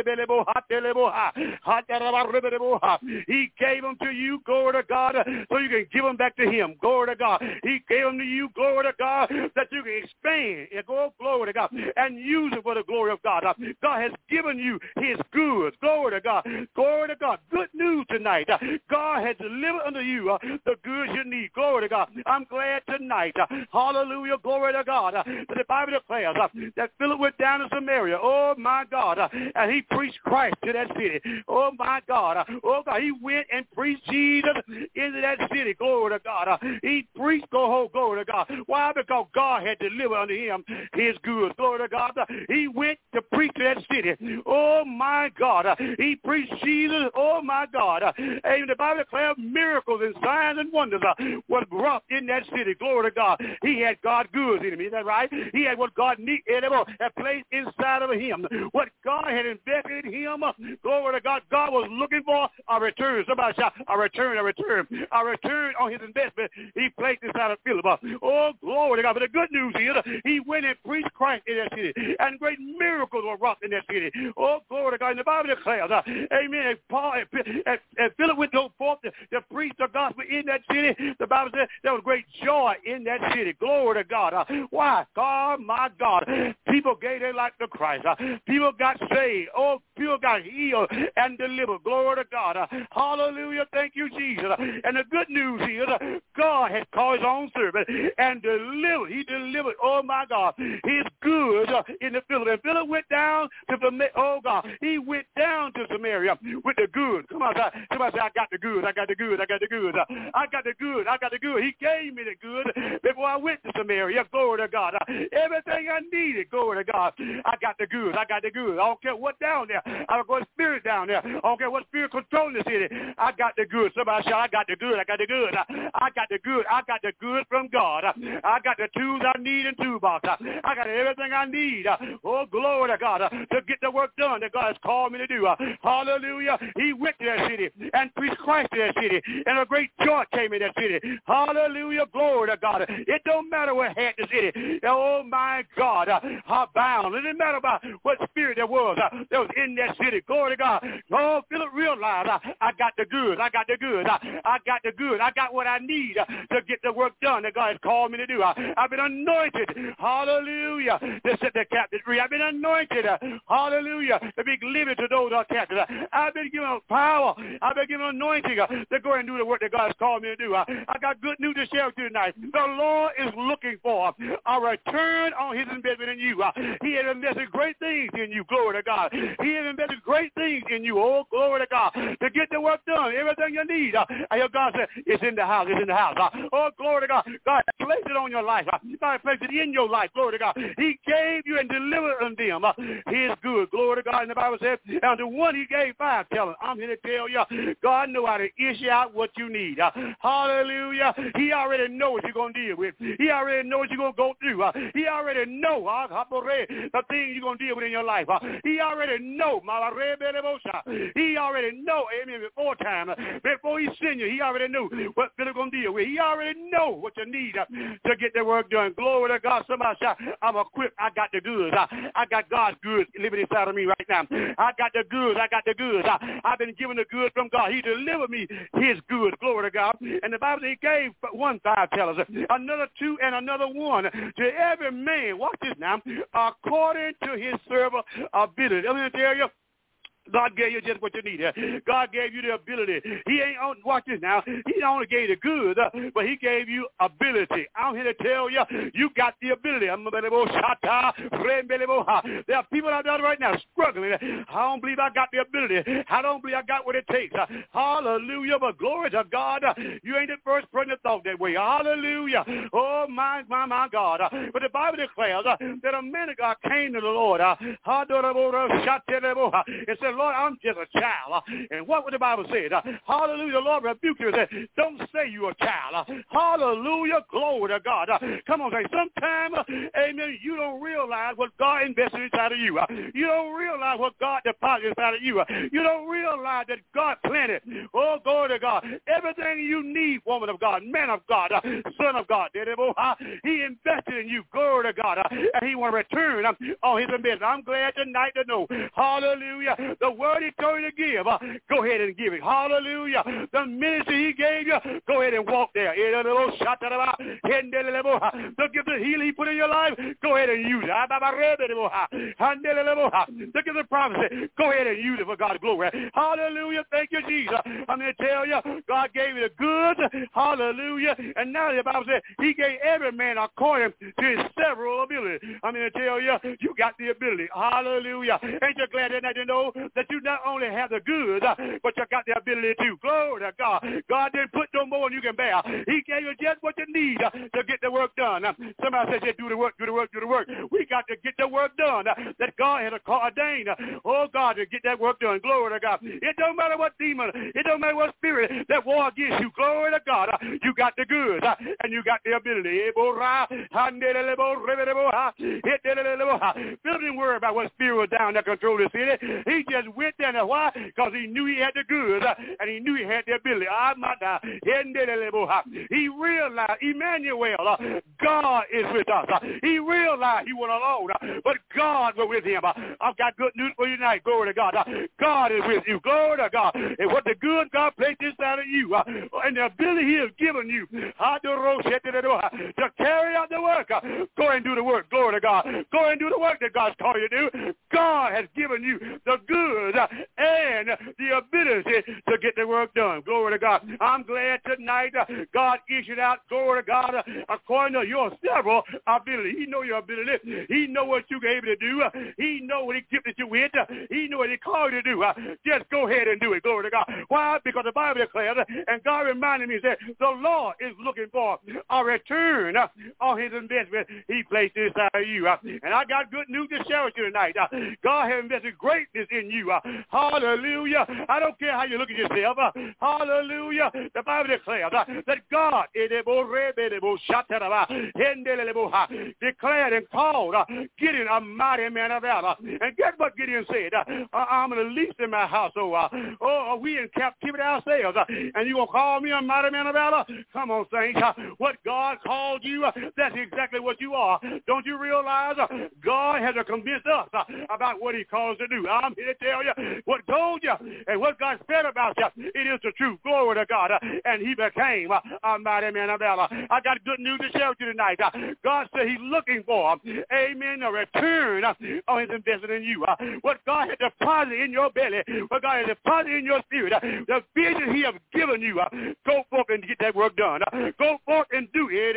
He gave them to you, glory to God, so you can give them back to him. Glory to God. He gave them to you, glory to God, that you can expand and go, glory to God, and use it for the glory of God. God has given you his goods. Glory to God. Glory to God. Good news tonight. God has delivered unto you uh, the goods you need. Glory to God. I'm glad tonight. Uh, hallelujah. Glory to God. Uh, that the Bible declares uh, that Philip went down to Samaria. Oh, my God. Uh, and he preached Christ to that city. Oh, my God. Uh, oh, God. He went and preached Jesus into that city. Glory to God. Uh, he preached, go home. Glory to God. Why? Because God had delivered unto him his goods. Glory to God. Uh, he went to preach to that city. Oh, my God. Uh, he preached Jesus. Oh, my God. Uh, and the Bible declares miracles and signs and wonders uh, was wrought in that city. Glory to God. He had God's goods in him. Is that right? He had what God needed had placed inside of him. What God had invested in him. Uh, glory to God. God was looking for a return. Somebody shout, a return, a return, a return on his investment he placed inside of Philip. Uh, oh, glory to God. But the good news is uh, he went and preached Christ in that city. And great miracles were wrought in that city. Oh, glory to God. And the Bible declares, uh, amen, and Paul and, and, and Philip went to forth to, to preach the gospel in that city. The Bible said there was great joy in that city. Glory to God. Uh, why? God, my God. People gave their life to Christ. Uh, people got saved. Oh, people got healed and delivered. Glory to God. Uh, hallelujah. Thank you, Jesus. Uh, and the good news is uh, God has called his own servant and delivered. He delivered, oh, my God, his goods uh, in the Philip. And Philip went down to the, oh, God, he went down to Samaria with the goods. Come on, somebody say, I got the goods. I got the goods. I got the goods. Uh, I got the goods. I got the goods. He gave me the goods before I went to Samaria. Glory to God. Uh, everything I needed. Glory to God. I got the goods. I got the goods. I don't care what down there. I don't care what spirit down there. I don't care what spirit controlling the city. I got the goods. Somebody shout, I got the goods. I got the goods. Uh, I got the goods. I got the goods from God. Uh, I got the tools I need in toolbox. Uh, I got everything I need. Uh, oh, glory to God. Uh, to get the work done that God has called me to do. Uh, hallelujah. He went to that city and preached Christ to that city. And a great joy came in that city. Hallelujah. Glory to God. It don't matter what had the city. Oh, my God. Uh, how bound. It didn't matter about what spirit there was uh, that was in that city. Glory to God. Oh, Philip realized uh, I got the goods. I got the goods. Uh, I got the goods. I got what I need uh, to get the work done that God has called me to do. Uh, I've been anointed. Hallelujah. To set the captive free. I've been anointed. Uh, hallelujah. To be living to those who are captive. Uh, I've been given power. I've been given anointing uh, to go and do the work that God has called me to do. Uh, I got good news to share with you tonight. The Lord is looking for a return on his investment in you. Uh, he has invested great things in you. Glory to God. He has invested great things in you. Oh, glory to God. To get the work done. Everything you need. Uh, I hear God say, it's in the house. It's in the house. Uh, oh, glory to God. God placed it on your life. Uh, God placed it in your life. Glory to God. He gave you and delivered unto them uh, his good. Glory to God. And the Bible said, and the one he gave Gave five talents. I'm here to tell you, God knows how to issue out what you need. Uh, hallelujah. He already knows what you're going to deal with. He already knows what you're going to go through. Uh, he already knows uh, the things you're going to deal with in your life. Uh, he already knows. He already knows, amen, before time. Uh, before he sent you, he already knew what you're going to deal with. He already knows what you need uh, to get the work done. Glory to God. Somebody shout, I'm equipped. I got the goods. I, I got God's goods living inside of me right now. I got the goods. I got the goods. I, I've been given the goods from God. He delivered me his goods. Glory to God. And the Bible says he gave one five talents, another two, and another one to every man. Watch this now. According to his servant ability. I'm going to tell you, God gave you just what you need. God gave you the ability. He ain't on, watch this now. He only gave you the good, but he gave you ability. I'm here to tell you, you got the ability. There are people out there right now struggling. I don't believe I got the ability. I don't believe I got what it takes. Hallelujah. But glory to God. You ain't the first person that thought that way. Hallelujah. Oh, my, my, my God. But the Bible declares that a man of God came to the Lord and said, Lord, I'm just a child. And what would the Bible say? Hallelujah. The Lord rebuked you and said, don't say you're a child. Hallelujah. Glory to God. Come on, say, sometimes, amen, you don't realize what God invested inside of you. You don't realize what God deposited inside of you. You don't realize that God planted. Oh, glory to God. Everything you need, woman of God, man of God, son of God, he invested in you. Glory to God. And he want to return on his investment. I'm glad tonight to know. Hallelujah. The word he told you to give, uh, go ahead and give it. Hallelujah. The ministry he gave you, go ahead and walk there. The gift of healing he put in your life, go ahead and use it. The gift of prophecy, go ahead and use it for God's glory. Hallelujah. Thank you, Jesus. I'm going to tell you, God gave you the goods. Hallelujah. And now the Bible says he gave every man according to his several ability. I'm going to tell you, you got the ability. Hallelujah. Ain't you glad that you know that you not only have the goods, but you got the ability to. Glory to God. God didn't put no more than you can bear. He gave you just what you need to get the work done. Somebody says, yeah, do the work, do the work, do the work. We got to get the work done that God has ordained. Oh, God, to get that work done. Glory to God. It don't matter what demon, it don't matter what spirit that war against you. Glory to God. You got the goods and you got the ability. Philip didn't worry about what spirit was down there control the city. He just went there. And why? Because he knew he had the goods and he knew he had the ability. He realized, Emmanuel, God is with us. He realized he was alone, but God was with him. I've got good news for you tonight. Glory to God. God is with you. Glory to God. And what the good God placed inside of you and the ability he has given you to carry out the work, go and do the work. Glory to God. Go and do the work that God's called you to do. God has given you the good and the ability to get the work done. Glory to God. I'm glad tonight God issued out, glory to God, according to your several ability. He know your ability. He know what you're able to do. He know what he gifted you with. He know what he called you to do. Just go ahead and do it. Glory to God. Why? Because the Bible declares, and God reminded me, that the Lord is looking for a return on his investment he placed inside of you. And I got good news to share with you tonight. God has invested greatness in you. Hallelujah. I don't care how you look at yourself. Hallelujah. The Bible declares that God declared and called Gideon a mighty man of valor. And guess what Gideon said? I'm the least in my household. Oh, are we in captivity ourselves? And you going to call me a mighty man of valor? Come on, saints. What God called you, that's exactly what you are. Don't you realize God has to convince us about what he calls to do? I'm here to tell you what told you and what God said about you. It is the truth. Glory to God. And he became a mighty man of valor. I got good news to share with you tonight. God said he's looking for, amen, a return on his investment in you. What God had deposited in your belly, what God had deposited in your spirit, the vision he has given you, go forth and get that work done. Go forth and do it.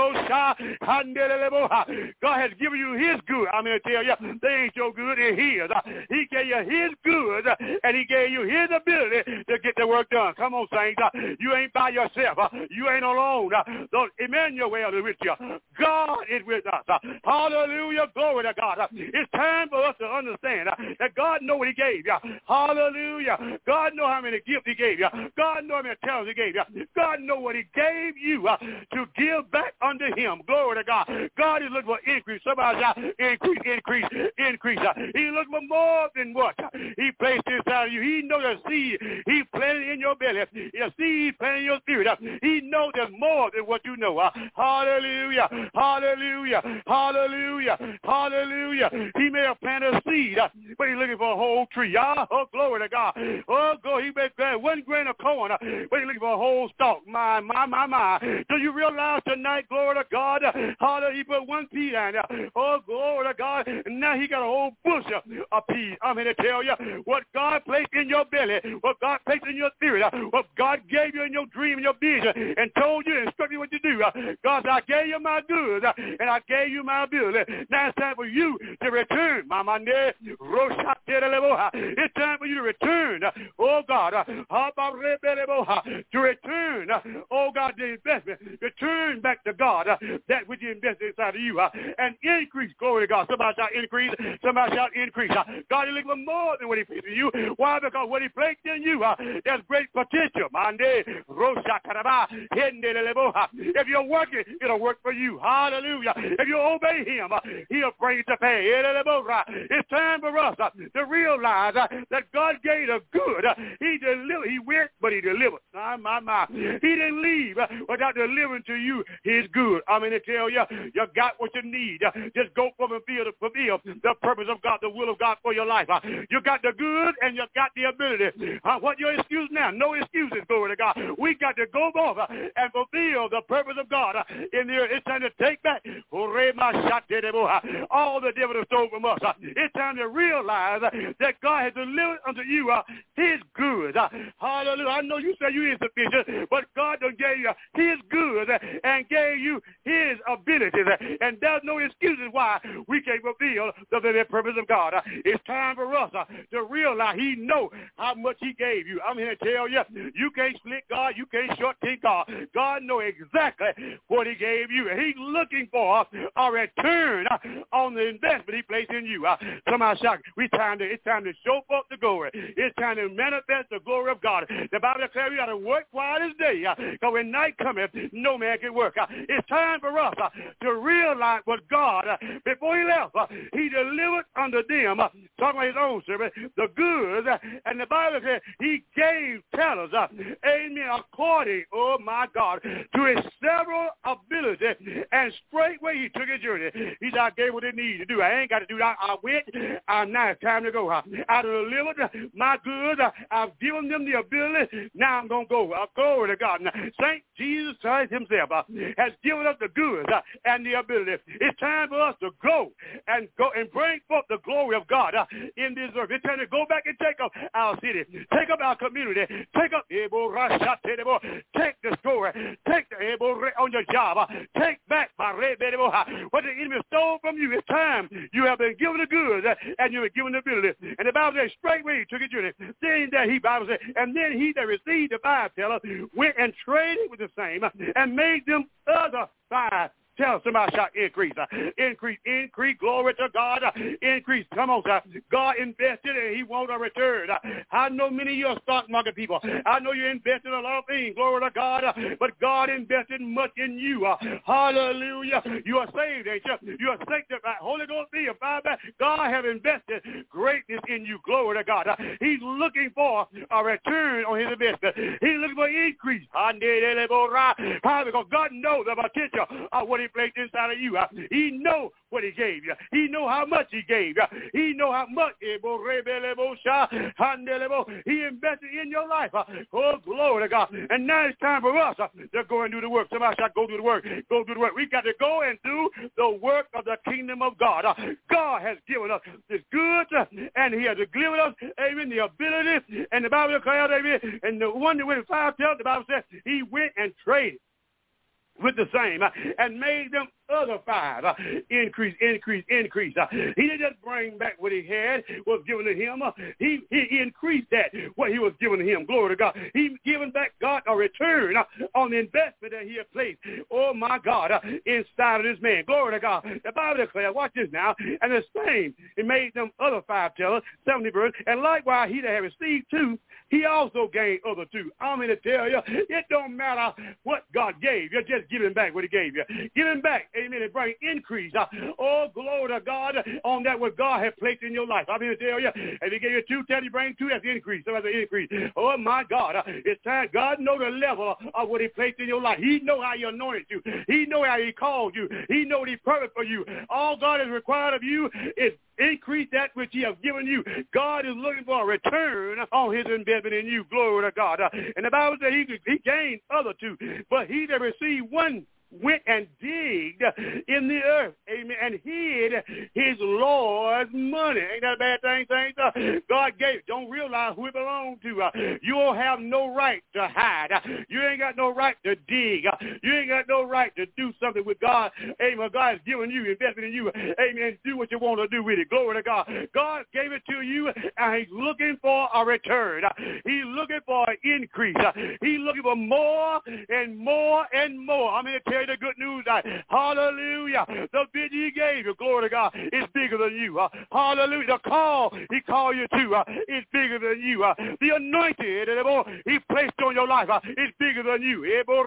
God has given you his good. I'm going to tell you, they ain't your good, it's his. He gave you his good and he gave you his ability to get the work done. Come on, saints. You ain't by yourself. You ain't alone. So Emmanuel is with you. God is with us. Hallelujah. Glory to God. It's time for us to understand that God knows what he gave you. Hallelujah. God knows how many gifts he gave you. God knows how many talents he gave you. God knows what he gave you to give back unto him. Glory to God. God is looking for increase. Somebody shout, increase, increase, increase. He's looking for more than what he placed inside of you. He knows the seed he planted in your belly. The seed planted in your spirit. He knows there's more than what you know. Hallelujah. Hallelujah. Hallelujah. Hallelujah. He may have planted a seed, but he's looking for a whole tree. Oh, glory to God. Oh, glory. He may plant one grain of corn, but he's looking for a whole stalk. My, my, my, my. Do you realize tonight, glory to God, hallelujah, he put one pea down there. Oh, glory to God. And now he got a whole bush of peas. I'm here to tell you what God placed in your belly, what God placed in your spirit, what God gave you in your dream and your vision and told you and instructed you what to do. God said, I gave you my goods and I gave you my ability. Now it's time for you to return. It's time for you to return. Oh, God. To return. Oh, God, the investment. Return back to God that which you invested inside of you and increase. Glory to God. Somebody shout increase. Somebody shout increase. God is looking for more than what he placed in you. Why? Because what he placed in you, there's great potential. If you're working, it'll work for you. Hallelujah. If you obey him, he'll bring it to pay. It's time for us to realize that God gave the good. He delivered. He went, but he delivered. My, my, my. He didn't leave without delivering to you his good. I'm going to tell you, you got what you need. Just go from and fulfill, fulfill the purpose of God, the will of God for your life. You got the good and you got the ability. What your excuse now? No excuses, glory to God. We got to go off and fulfill the purpose of God in the earth. It's time to take back all the devil has stole from us. It's time to realize that God has delivered unto you his good. Hallelujah. I know you say you insufficient, but God done gave you his good and gave you his abilities. And there's no excuses why we can't fulfill the very purpose of God. It's time for us to realize he knows how much he gave you. I'm here to tell you, you can't split God. You can't short-take God. God knows exactly what he gave you. He's looking for a return on the investment he placed in you. Somebody shout, we time to, it's time to show forth the glory. It's time to manifest the glory of God. The Bible declares we got to work while it's day, because when night cometh, no man can work. It's time for us to realize what God, before he left, he delivered unto them, talking about his own servant, the goods, and the Bible says he gave talents, amen, according, oh my God, to his several abilities, and straightway he took his journey. He said, I gave what they needed to do. I ain't got to do that. I went, and now it's time to go. I delivered my goods. I've given them the ability. Now I'm going to go. Glory to God. Now, Saint Jesus Christ himself uh, has given us the goods uh, and the ability. It's time for us to go and go and bring forth the glory of God uh, in this earth. It's time to go back and take up our city, take up our community, take up take the story, take the on your job, uh, take back what the enemy stole from you. It's time. You have been given the goods uh, and you have been given the ability. And the Bible says straightway he took a journey. Then that he Bible says, and then he that received the five talents went and traded with the same and made them other five. Tell somebody shout increase, uh, increase, increase, glory to God, uh, increase. Come on, sir. God invested and he wants a return. Uh, I know many of you are stock market people. I know you invested in a lot of things, glory to God, uh, but God invested much in you. Uh, hallelujah. You are saved, ain't you? You are sanctified. Holy Ghost be a fire back. God have invested greatness in you, glory to God. Uh, he's looking for a return on his investment. He's looking for increase. Because God knows the potential of what he placed inside of you. He know what he gave you. He know how much he gave you. He know how much he invested in your life. Oh, glory to God. And now it's time for us to go and do the work. Somebody should go do the work. Go do the work. We got to go and do the work of the kingdom of God. God has given us this good, and he has given us, amen, the ability, and the Bible declares, amen, and the one that went five tells, the Bible says he went and traded with the same uh, and made them other five. Uh, increase, increase, increase. Uh, he didn't just bring back what he had, was given to him. Uh, he, he increased that, what he was given to him. Glory to God. He given back God a return uh, on the investment that he had placed, oh my God, uh, inside of this man. Glory to God. The Bible declares, watch this now, and the same, it made them other five tellers, seventy verse, and likewise he that had received two, he also gained other two. I'm going to tell you, it don't matter what God gave. You're just giving back what he gave you. Giving back, amen, and bring increase. Uh, oh, glory to God on that what God had placed in your life. I'm going to tell you, if he gave you two, tell you bring two, that's increase. So that's an increase. Oh, my God. Uh, it's time. God know the level of what he placed in your life. He know how he anointed you. He know how he called you. He know what he purposed for you. All God has required of you is increase that which he has given you. God is looking for a return on his investment in you. Glory to God. Uh, and the Bible said he, he gained other two, but he that received one went and digged in the earth, amen, and hid his Lord's money. Ain't that a bad thing, saints? Uh, God gave it. Don't realize who it belonged to. Uh, you don't have no right to hide. Uh, you ain't got no right to dig. Uh, you ain't got no right to do something with God. Amen. God has given you, invested in you. Amen. Do what you want to do with it. Glory to God. God gave it to you, and he's looking for a return. Uh, he's looking for an increase. Uh, he's looking for more and more and more. I'm going to tell the good news. Uh, hallelujah. The bid he gave you, glory to God, is bigger than you. Uh, hallelujah. The call he called you to uh, is bigger than you. Uh, the anointed uh, he placed on your life uh, is bigger than you.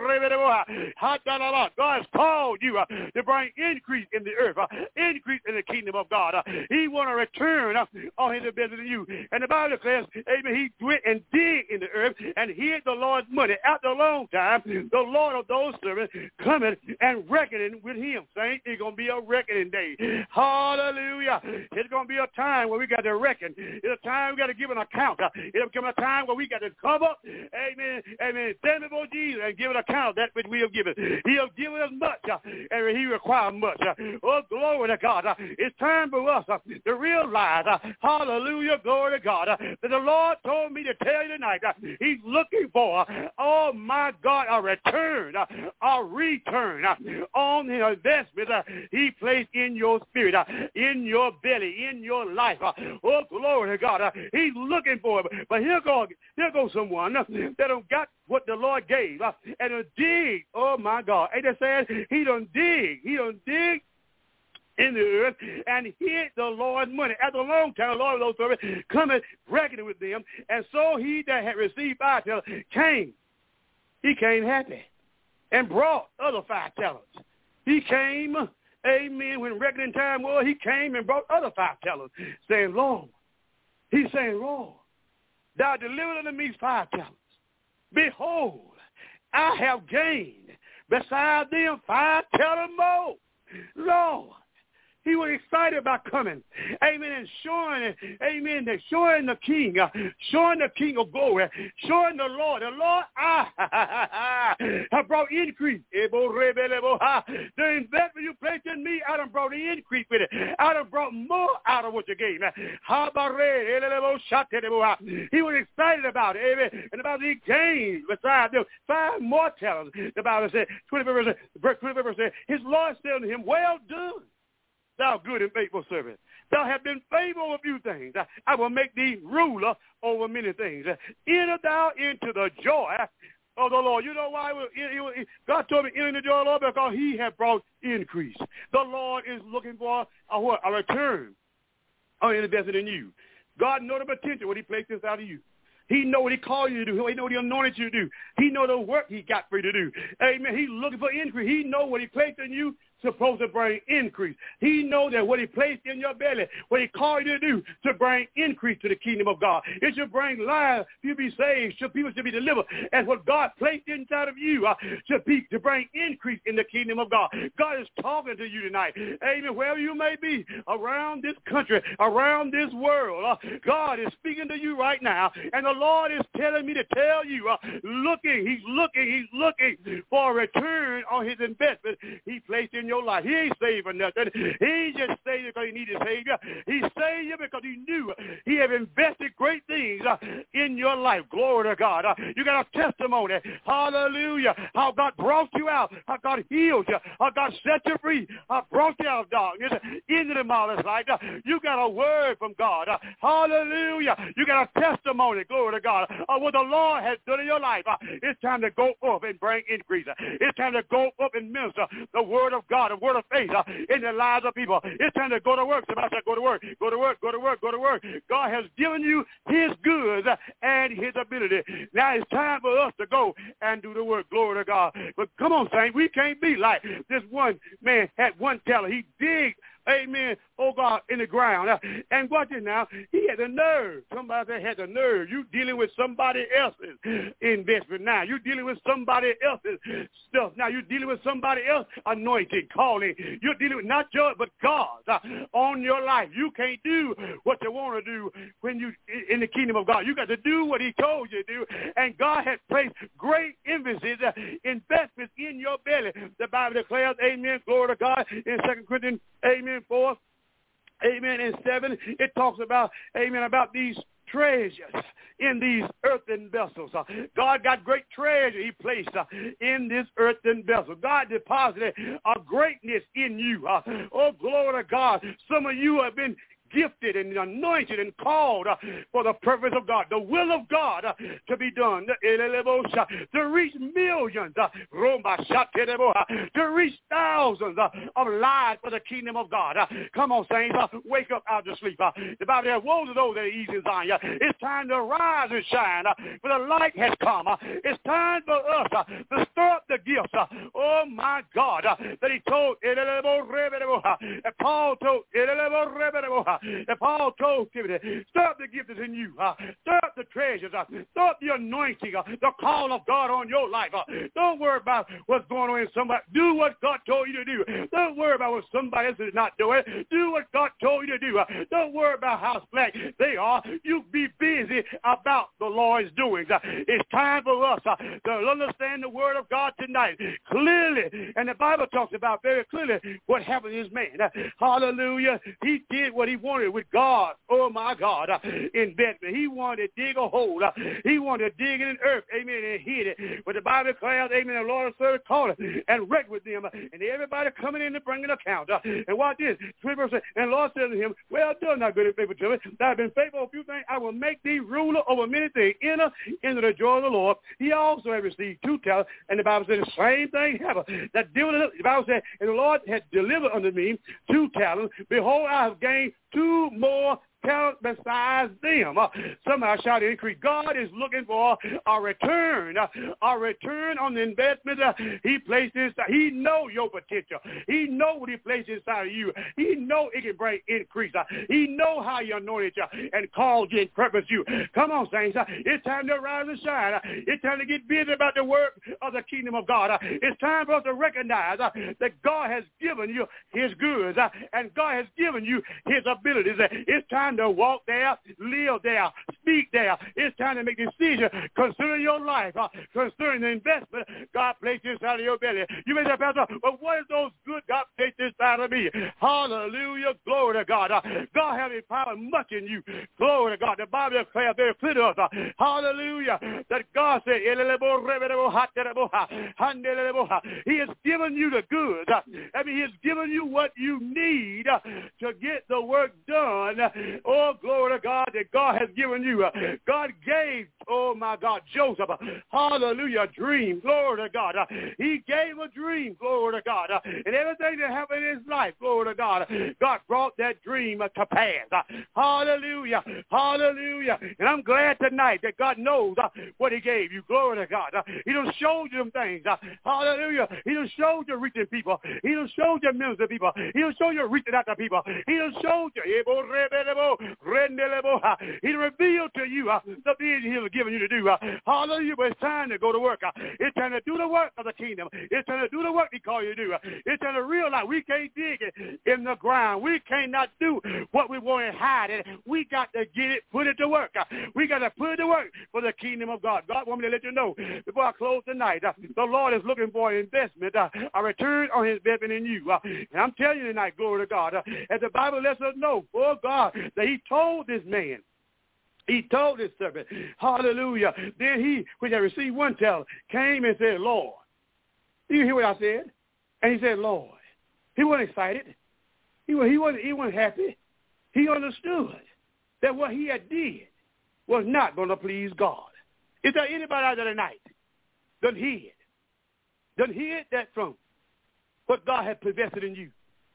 God has called you uh, to bring increase in the earth, uh, increase in the kingdom of God. Uh, he want to return uh, on his ability to you. And the Bible declares, amen, he went and digged in the earth and hid the Lord's money. After a long time, the Lord of those servants coming and reckoning with him. Saints, it's going to be a reckoning day. Hallelujah. It's going to be a time where we got to reckon. It's a time we got to give an account. It'll come a time where we got to come up, amen, amen, stand before Jesus and give an account of that which we have given. He has given us much, uh, and he requires much. Uh, oh, glory to God. Uh, it's time for us uh, to realize, uh, hallelujah, glory to God, uh, that the Lord told me to tell you tonight, uh, he's looking for, uh, oh, my God, a return, uh, a return uh, on the investment uh, he placed in your spirit, uh, in your belly, in your life. Uh, oh, glory to God. Uh, he's looking for it. But here goes here go someone uh, that done got what the Lord gave uh, and done dig. Oh, my God. Ain't that sad? He done dig. He done dig in the earth and hid the Lord's money. After a long time, the Lord of those servants coming, reckoning with them. And so he that had received five talents came. He came happy and brought other five talents. He came, amen, when reckoning time was, he came and brought other five talents, saying, Lord, he's saying, Lord, thou delivered unto me five talents. Behold, I have gained beside them five talents more. Lord, he was excited about coming, amen, and showing, amen, showing the king, uh, showing the king of glory, showing the Lord. The Lord, I have brought increase. The investment you placed in me, I done brought the increase with it. I done brought more out of what you gave me. He was excited about it, amen, and about he gained beside them five more talents. The Bible said, twenty-fifth verse, twenty-fifth verse said, his Lord said to him, well done, thou good and faithful servant. Thou hast been faithful over a few things. I will make thee ruler over many things. Enter thou into the joy of the Lord. You know why? God told me enter into the joy of the Lord because he had brought increase. The Lord is looking for a, what? A return on investing in you. God knows the potential when he placed this out of you. He know what he called you to do. He know what he anointed you to do. He know the work he got for you to do. Amen. He's looking for increase. He know what he placed in you supposed to bring increase. He know that what he placed in your belly, what he called you to do, to bring increase to the kingdom of God. It should bring life. You be saved. Should people should be delivered. And what God placed inside of you uh, should be to bring increase in the kingdom of God. God is talking to you tonight. Amen. Wherever you may be, around this country, around this world, uh, God is speaking to you right now. And the Lord is telling me to tell you, uh, looking, he's looking, he's looking for a return on his investment he placed in your your life. He ain't saved for nothing. He ain't just saved because he needed a Savior. He saved you because he knew he had invested great things uh, in your life. Glory to God. Uh, you got a testimony. Hallelujah. How God brought you out. How God healed you. How God set you free. How brought you out of darkness into the marvelous light. Uh, you got a word from God. Uh, hallelujah. You got a testimony. Glory to God. Uh, what the Lord has done in your life. Uh, it's time to go up and bring increase. Uh, it's time to go up and minister the word of God, the word of faith uh, in the lives of people. It's time to go to work. Somebody said, go to work, go to work, go to work, go to work. God has given you his goods uh, and his ability. Now it's time for us to go and do the work. Glory to God. But come on, saints, we can't be like this one man had one talent. He digged, amen, oh God, in the ground. Uh, and watch it now. He had the nerve. Somebody that had the nerve. You dealing with somebody else's investment now. You dealing with somebody else's stuff. Now you're dealing with somebody else's anointing, calling. You're dealing with not yours, but God's uh, on your life. You can't do what you want to do when you in the kingdom of God. You got to do what he told you to do. And God has placed great emphasis, uh, investments in your belly. The Bible declares, amen, glory to God, in Second Corinthians, amen, four, amen, and seven, it talks about, amen, about these treasures in these earthen vessels. Uh, God got great treasure he placed uh, in this earthen vessel. God deposited a greatness in you. Uh, oh, glory to God. Some of you have been gifted and anointed and called uh, for the purpose of God, the will of God uh, to be done, to reach millions, uh, to reach thousands uh, of lives for the kingdom of God. Uh, come on, saints, uh, wake up out of sleep. Uh, the Bible says, woe to those that are easy in Zion. Uh, it's time to rise and shine, uh, for the light has come. Uh, it's time for us uh, to stir up the gifts. Uh, oh, my God, uh, that he told, uh, and Paul told, and Paul told Timothy, stir up the gift that's in you. Uh, stir up the treasures. Uh, stir up the anointing, uh, the call of God on your life. Uh, don't worry about what's going on in somebody. Do what God told you to do. Don't worry about what somebody else is not doing. Do what God told you to do. Uh, don't worry about how slack they are. You be busy about the Lord's doings. Uh, it's time for us uh, to understand the word of God tonight clearly. And the Bible talks about very clearly what happened to this man. Uh, hallelujah. He did what he wanted with God, oh my God, uh, in Bethlehem. He wanted to dig a hole. Uh, he wanted to dig it in earth, amen, and hid it. But the Bible declares, amen, the Lord served called and wrecked with them, uh, and everybody coming in to bring an account. Uh, and watch this, twenty verse, and the Lord said to him, well done, thou good and faithful servant. Thou hast been faithful over a few things. I will make thee ruler over many things. Enter into the joy of the Lord. He also had received two talents, and the Bible said the same thing happened. That the Bible said, and the Lord had delivered unto me two talents. Behold, I have gained two more talent besides them. Uh, somebody shout increase. God is looking for a return, uh, a return on the investment uh, he placed inside. He know your potential. He know what he placed inside of you. He know it can bring increase. Uh, he know how he anointed you and called you and purposed you. Come on, saints. Uh, it's time to rise and shine. Uh, it's time to get busy about the work of the kingdom of God. Uh, it's time for us to recognize uh, that God has given you his goods uh, and God has given you his abilities. Uh, it's time to walk there, live there, speak there. It's time to make decisions concerning your life, uh, concerning the investment God placed inside of your belly. You may say, Pastor, but what is those good God placed inside of me? Hallelujah, glory to God. Uh, God has empowered much in you. Glory to God. The Bible declares very clear to us, uh, hallelujah, that God said, he has given you the goods. Uh, I mean, he has given you what you need uh, to get the work done. Oh, glory to God that God has given you. Uh, God gave, oh my God, Joseph, uh, hallelujah, a dream. Glory to God. Uh, he gave a dream. Glory to God. Uh, and everything that happened in his life, glory to God, uh, God brought that dream uh, to pass. Uh, hallelujah. Hallelujah. And I'm glad tonight that God knows uh, what he gave you. Glory to God. Uh, he done showed you them things. Uh, hallelujah. He done showed you reaching people. He done showed you ministering people. He done showed you reaching out to people. He done showed you. He revealed to you uh, the vision he'll give given you to do. Uh, hallelujah, but it's time to go to work. Uh, it's time to do the work of the kingdom. It's time to do the work he called you to do. Uh, it's time to realize we can't dig it in the ground. We cannot do what we want to hide it. We got to get it, put it to work. Uh, we got to put it to work for the kingdom of God. God wants me to let you know before I close tonight, uh, the Lord is looking for an investment, uh, a return on his investment in you. Uh, and I'm telling you tonight, glory to God, uh, as the Bible lets us know, oh God, that he told this man, he told his servant, hallelujah. Then he, which had received one talent, came and said, Lord. You hear what I said? And he said, Lord. He wasn't excited. He, was, he, wasn't, he wasn't happy. He understood that what he had did was not going to please God. Is there anybody out there tonight done hid, done hid that from what God had invested in you?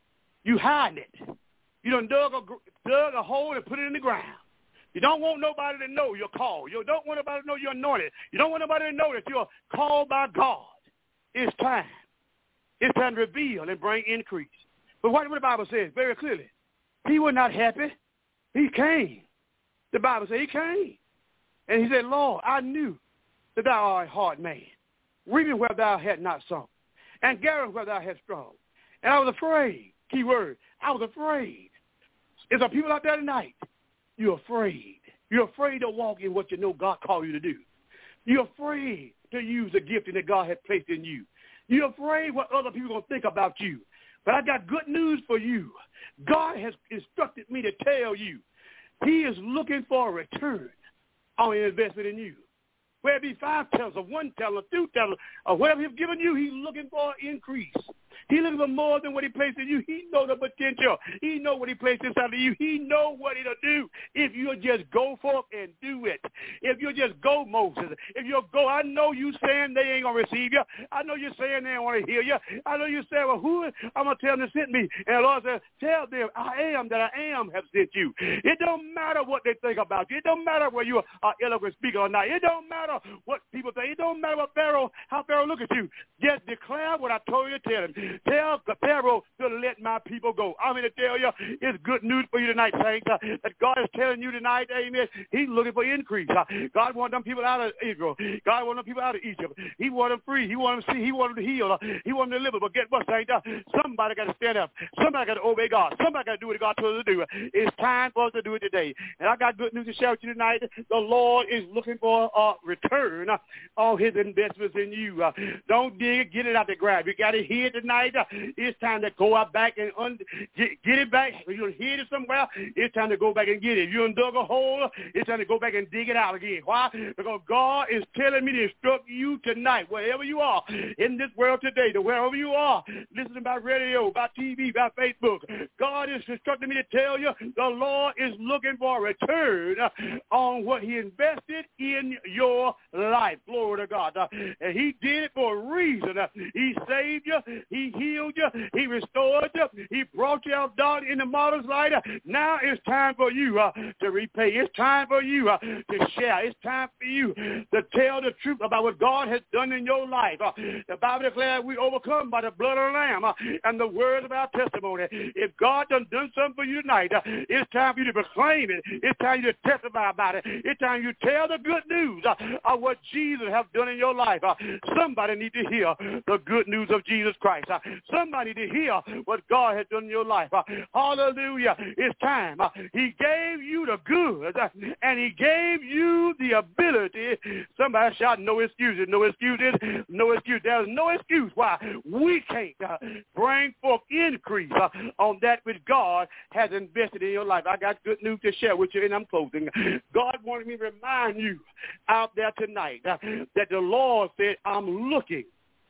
You hiding it. You done dug a, dug a hole and put it in the ground. You don't want nobody to know you're called. You don't want nobody to know you're anointed. You don't want nobody to know that you're called by God. It's time. It's time to reveal and bring increase. But what the Bible says very clearly, he was not happy. He came. The Bible says he came. And he said, Lord, I knew that thou art a hard man, reaping where thou had not sown, and gathering where thou hadst strong. And I was afraid. Key word, I was afraid. Is there people out there tonight? You're afraid. You're afraid to walk in what you know God called you to do. You're afraid to use the gifting that God has placed in you. You're afraid what other people are going to think about you. But I got good news for you. God has instructed me to tell you he is looking for a return on his investment in you. Whether it be five talents or one talent or two talents or whatever he's given you, he's looking for an increase. He's looking for more than what he placed in you. He knows the potential. He knows what he placed inside of you. He knows what it'll do if you'll just go forth and do it. If you'll just go, Moses. If you'll go, I know you saying they ain't going to receive you. I know you're saying they don't want to hear you. I know you're saying, well, who? I'm going to tell them to send me. And the Lord said, tell them, I am that I am have sent you. It don't matter what they think about you. It don't matter whether you're an eloquent speaker or not. It don't matter what people think. It don't matter what Pharaoh, how Pharaoh look at you. Just declare what I told you to tell him. Tell the Pharaoh to let my people go. I'm going to tell you, it's good news for you tonight, saints, uh, that God is telling you tonight, amen, he's looking for increase. Uh, God wants them people out of Israel. God wants them people out of Egypt. He wants them free. He wants them to see. He wants them to heal. Uh, he wants them to live. But get what, saints? Uh, somebody got to stand up. Somebody got to obey God. Somebody got to do what God told us to do. It's time for us to do it today. And I got good news to share with you tonight. The Lord is looking for a return uh, on his investments in you. Uh, don't dig it. Get it out the ground. You got it here tonight. Uh, It's time to go out back and un- get, get it back. If you hid it somewhere, it's time to go back and get it. If you dug a hole, it's time to go back and dig it out again. Why? Because God is telling me to instruct you tonight, wherever you are in this world today, to wherever you are, listening by radio, by T V, by Facebook. God is instructing me to tell you the Lord is looking for a return on what he invested in your life. Glory to God. And he did it for a reason. He saved you. He healed you. He restored you. He brought you out, God, in the marvelous light. Now it's time for you uh, to repay. It's time for you uh, to share. It's time for you to tell the truth about what God has done in your life. Uh, the Bible declares we overcome by the blood of the Lamb uh, and the words of our testimony. If God done done something for you tonight, uh, it's time for you to proclaim it. It's time for you to testify about it. It's time you tell the good news uh, of what Jesus has done in your life. Uh, somebody need to hear the good news of Jesus Christ. Uh, somebody to hear what God has done in your life. Uh, hallelujah. It's time. Uh, he gave you the good uh, and he gave you the ability. Somebody shout, no excuses, no excuses, no excuse. There's no excuse why we can't uh, bring forth increase uh, on that which God has invested in your life. I got good news to share with you, and I'm closing. God wanted me to remind you out there tonight uh, that the Lord said, I'm looking.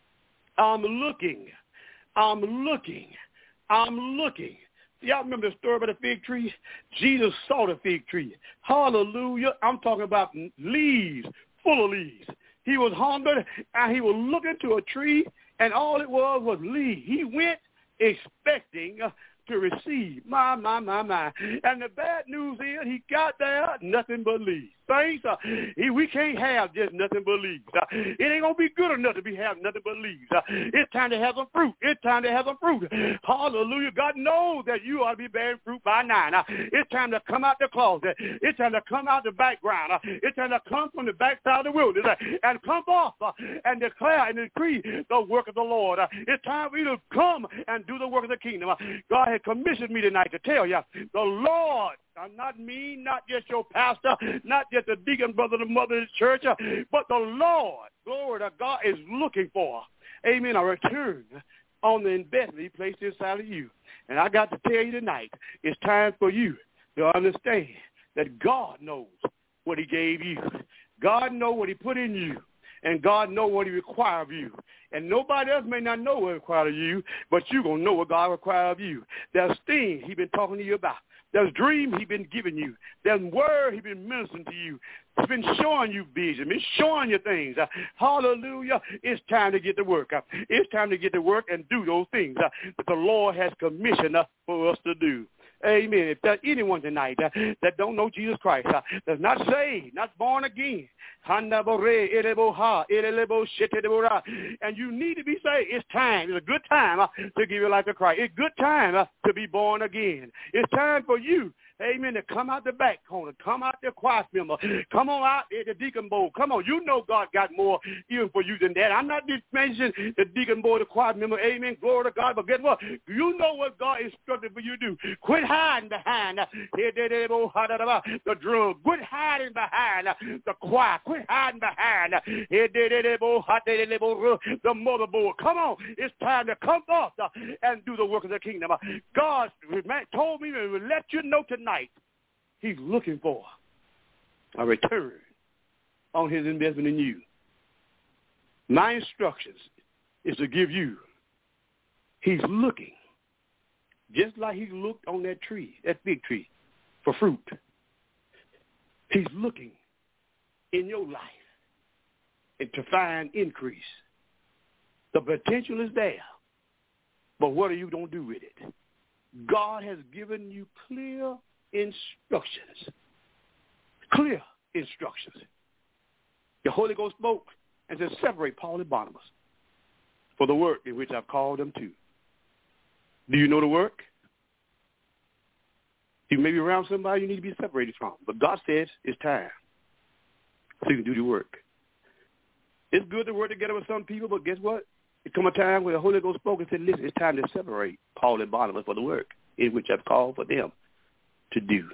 I'm looking. I'm looking. I'm looking. Y'all remember the story about the fig tree? Jesus saw the fig tree. Hallelujah. I'm talking about leaves, full of leaves. He was hungry, and he was looking to a tree, and all it was was leaves. He went expecting uh, to receive. My, my, my, my. And the bad news is he got there, nothing but leaves. saints, uh, we can't have just nothing but leaves. Uh, it ain't going to be good enough to be have nothing but leaves. Uh, it's time to have some fruit. It's time to have some fruit. Hallelujah. God knows that you ought to be bearing fruit by nine. Uh, it's time to come out the closet. It's time to come out the background. Uh, it's time to come from the backside of the wilderness uh, and come off uh, and declare and decree the work of the Lord. Uh, it's time for you to come and do the work of the kingdom. Uh, God has commissioned me tonight to tell you, the Lord, uh, not me, not just your pastor, not just the deacon brother, the mother of the church, uh, but the Lord, glory to God, is looking for, amen, a return on the investment he placed inside of you. And I got to tell you tonight, it's time for you to understand that God knows what he gave you. God knows what he put in you. And God knows what he requires of you. And nobody else may not know what he requires of you, but you're going to know what God requires of you. There's things he's been talking to you about. There's dreams he's been giving you. There's word he's been ministering to you. He's been showing you vision. He's showing you things. Uh, hallelujah. It's time to get to work. Uh, it's time to get to work and do those things uh, that the Lord has commissioned uh, for us to do. Amen. If there's anyone tonight uh, that don't know Jesus Christ, uh, that's not saved, not born again, and you need to be saved, it's time. It's a good time uh, to give your life to Christ. It's a good time uh, to be born again. It's time for you, amen, to come out the back corner, come out the choir member, come on out at the deacon bowl. Come on, you know God got more even for you than that. I'm not just mentioning the deacon bowl, the choir member, amen, glory to God, but guess what? You know what God instructed for you to do. Quit hiding behind the drum. Quit hiding behind the choir. Quit hiding behind the motherboard. Come on, it's time to come forth and do the work of the kingdom. God told me to let you know tonight he's looking for a return on his investment in you. My instructions is to give you, he's looking, just like he looked on that tree, that big tree, for fruit. He's looking in your life and to find increase. The potential is there, but what are you going to do with it? God has given you clear instructions. Clear instructions. The Holy Ghost spoke and said, separate Paul and Barnabas for the work in which I've called them to. Do you know the work? You may be around somebody you need to be separated from, but God says it's time so you can do the work. It's good to work together with some people, but guess what? There come a time where the Holy Ghost spoke and said, listen, it's time to separate Paul and Barnabas for the work in which I've called for them to do.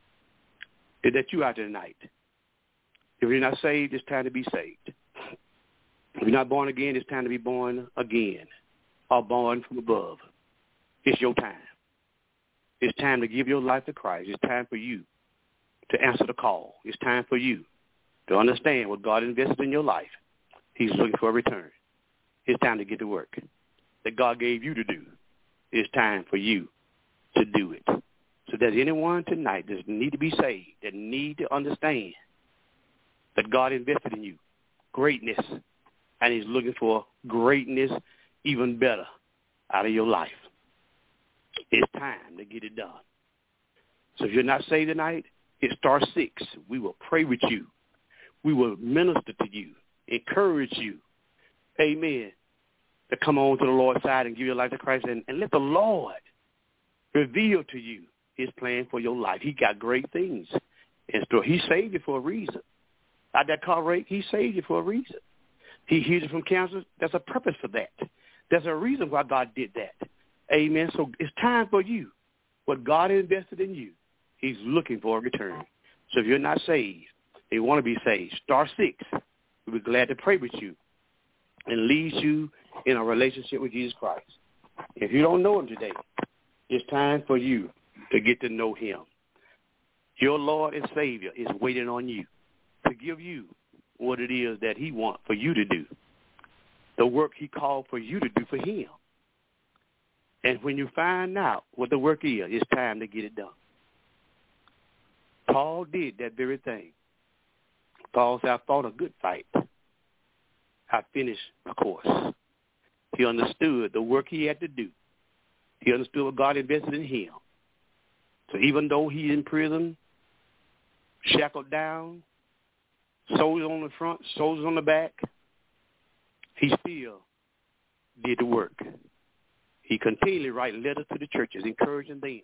Is that you out there tonight? If you're not saved, it's time to be saved. If you're not born again, it's time to be born again or born from above. It's your time. It's time to give your life to Christ. It's time for you to answer the call. It's time for you to understand what God invested in your life. He's looking for a return. It's time to get to work that God gave you to do. It's time for you to do it. So there's anyone tonight that need to be saved, that need to understand that God invested in you greatness, and he's looking for greatness even better out of your life. It's time to get it done. So if you're not saved tonight, it's star six. We will pray with you. We will minister to you, encourage you, amen, to come on to the Lord's side and give your life to Christ, and, and let the Lord reveal to you his plan for your life. He got great things in store. He saved you for a reason. At that car wreck, he saved you for a reason. He healed you from cancer. There's a purpose for that. There's a reason why God did that. Amen. So it's time for you. What God invested in you, he's looking for a return. So if you're not saved, and you want to be saved, star six. We'll be glad to pray with you and lead you in a relationship with Jesus Christ. If you don't know him today, it's time for you to get to know him. Your Lord and Savior is waiting on you to give you what it is that he wants for you to do, the work he called for you to do for him. And when you find out what the work is, it's time to get it done. Paul did that very thing. Paul said, I fought a good fight. I finished my course. He understood the work he had to do. He understood what God invested in him. So even though he's in prison, shackled down, soldiers on the front, soldiers on the back, he still did the work. He continually write letters to the churches, encouraging them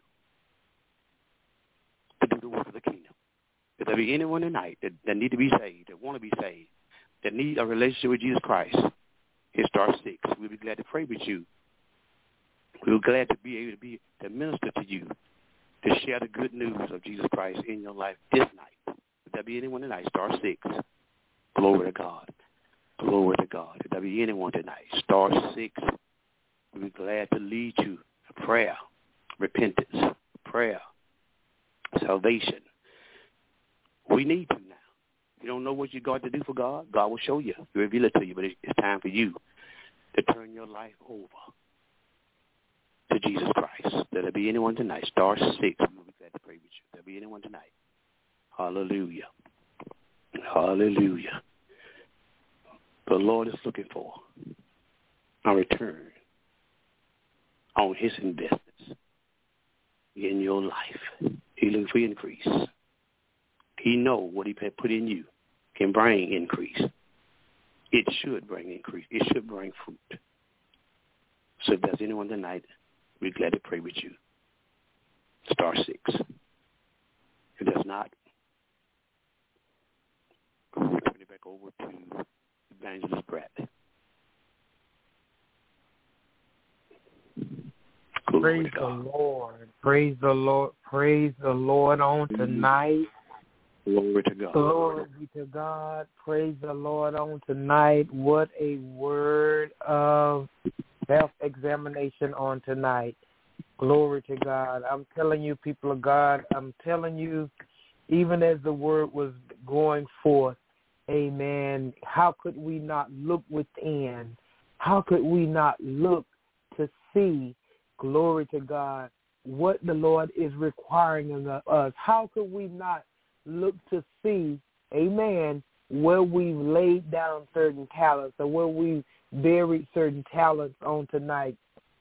to do the work of the kingdom. If there be anyone tonight that, that need to be saved, that want to be saved, that need a relationship with Jesus Christ, hit star six. We'll be glad to pray with you. We're glad to be able to be to minister to you, to share the good news of Jesus Christ in your life this night. If there be anyone tonight, star six. Glory to God. Glory to God. If there be anyone tonight, star six. We'll be glad to lead you to prayer, repentance, prayer, salvation. We need to now. If you don't know what you're going to do for God, God will show you. He'll reveal it to you, but it's time for you to turn your life over to Jesus Christ. There'll be anyone tonight. Star six. We'll be glad to pray with you. There'll be anyone tonight. Hallelujah. Hallelujah. The Lord is looking for a return on his investments in your life. He looking for increase. He know what he put in you can bring increase. It should bring increase. It should bring fruit. So if there's anyone tonight, we're glad to pray with you. Star six. If there's not, we'll turn it back over to Evangelist Brett. Praise the Lord. Praise the Lord. Praise the Lord on tonight. Glory to God. Glory be to God. Praise the Lord on tonight. What a word of self-examination on tonight. Glory to God. I'm telling you, people of God, I'm telling you, even as the word was going forth, amen, how could we not look within? How could we not look to see, glory to God, what the Lord is requiring of us? How could we not look to see, amen, where we've laid down certain talents or where we've buried certain talents on tonight?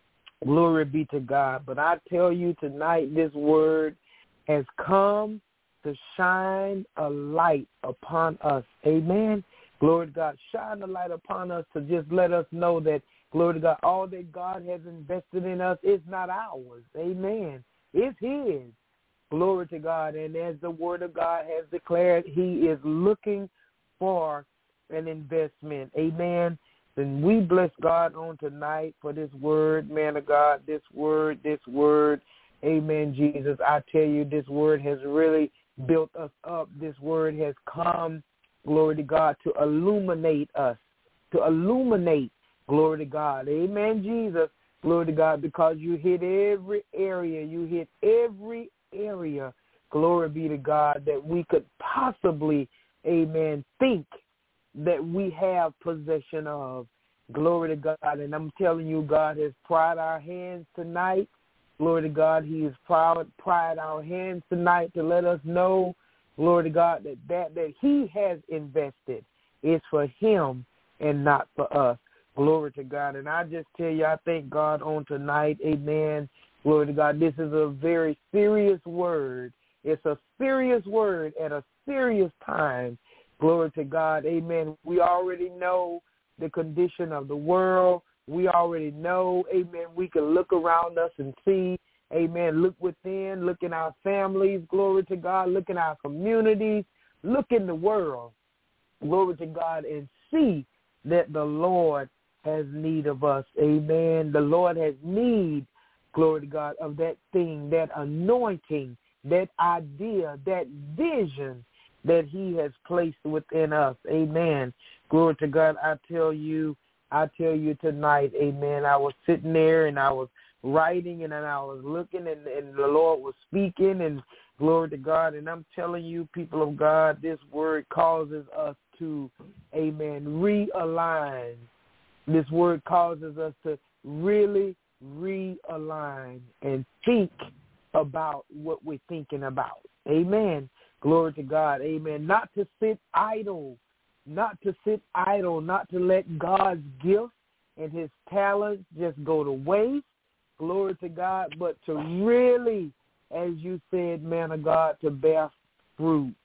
Glory be to God. But I tell you tonight, this word has come to shine a light upon us. Amen. Glory to God. Shine a light upon us to just let us know that, glory to God, all that God has invested in us is not ours. Amen. It's his. Glory to God. And as the word of God has declared, he is looking for an investment. Amen. And we bless God on tonight for this word, man of God, this word, this word. Amen, Jesus. I tell you, this word has really built us up. This word has come, glory to God, to illuminate us, to illuminate, glory to God. Amen, Jesus. Glory to God, because you hit every area. You hit every area, glory be to God, that we could possibly, amen, think that we have possession of. Glory to God. And I'm telling you, God has pried our hands tonight. Glory to God. He has pried, pried our hands tonight to let us know, glory to God, that, that that he has invested is for him and not for us. Glory to God. And I just tell you, I thank God on tonight. Amen. Glory to God. This is a very serious word. It's a serious word at a serious time. Glory to God. Amen. We already know the condition of the world. We already know, amen, we can look around us and see, amen, look within, look in our families, glory to God, look in our communities, look in the world, glory to God, and see that the Lord has need of us, amen. The Lord has need, glory to God, of that thing, that anointing, that idea, that vision that he has placed within us, amen. Glory to God. I tell you, I tell you tonight, amen, I was sitting there and I was writing and then I was looking and, and the Lord was speaking, and glory to God. And I'm telling you, people of God, this word causes us to, amen, realign. This word causes us to really realign and think about what we're thinking about. Amen. Glory to God. Amen. Not to sit idle. Not to sit idle, not to let God's gifts and his talents just go to waste, glory to God, but to really, as you said, man of God, to bear fruit.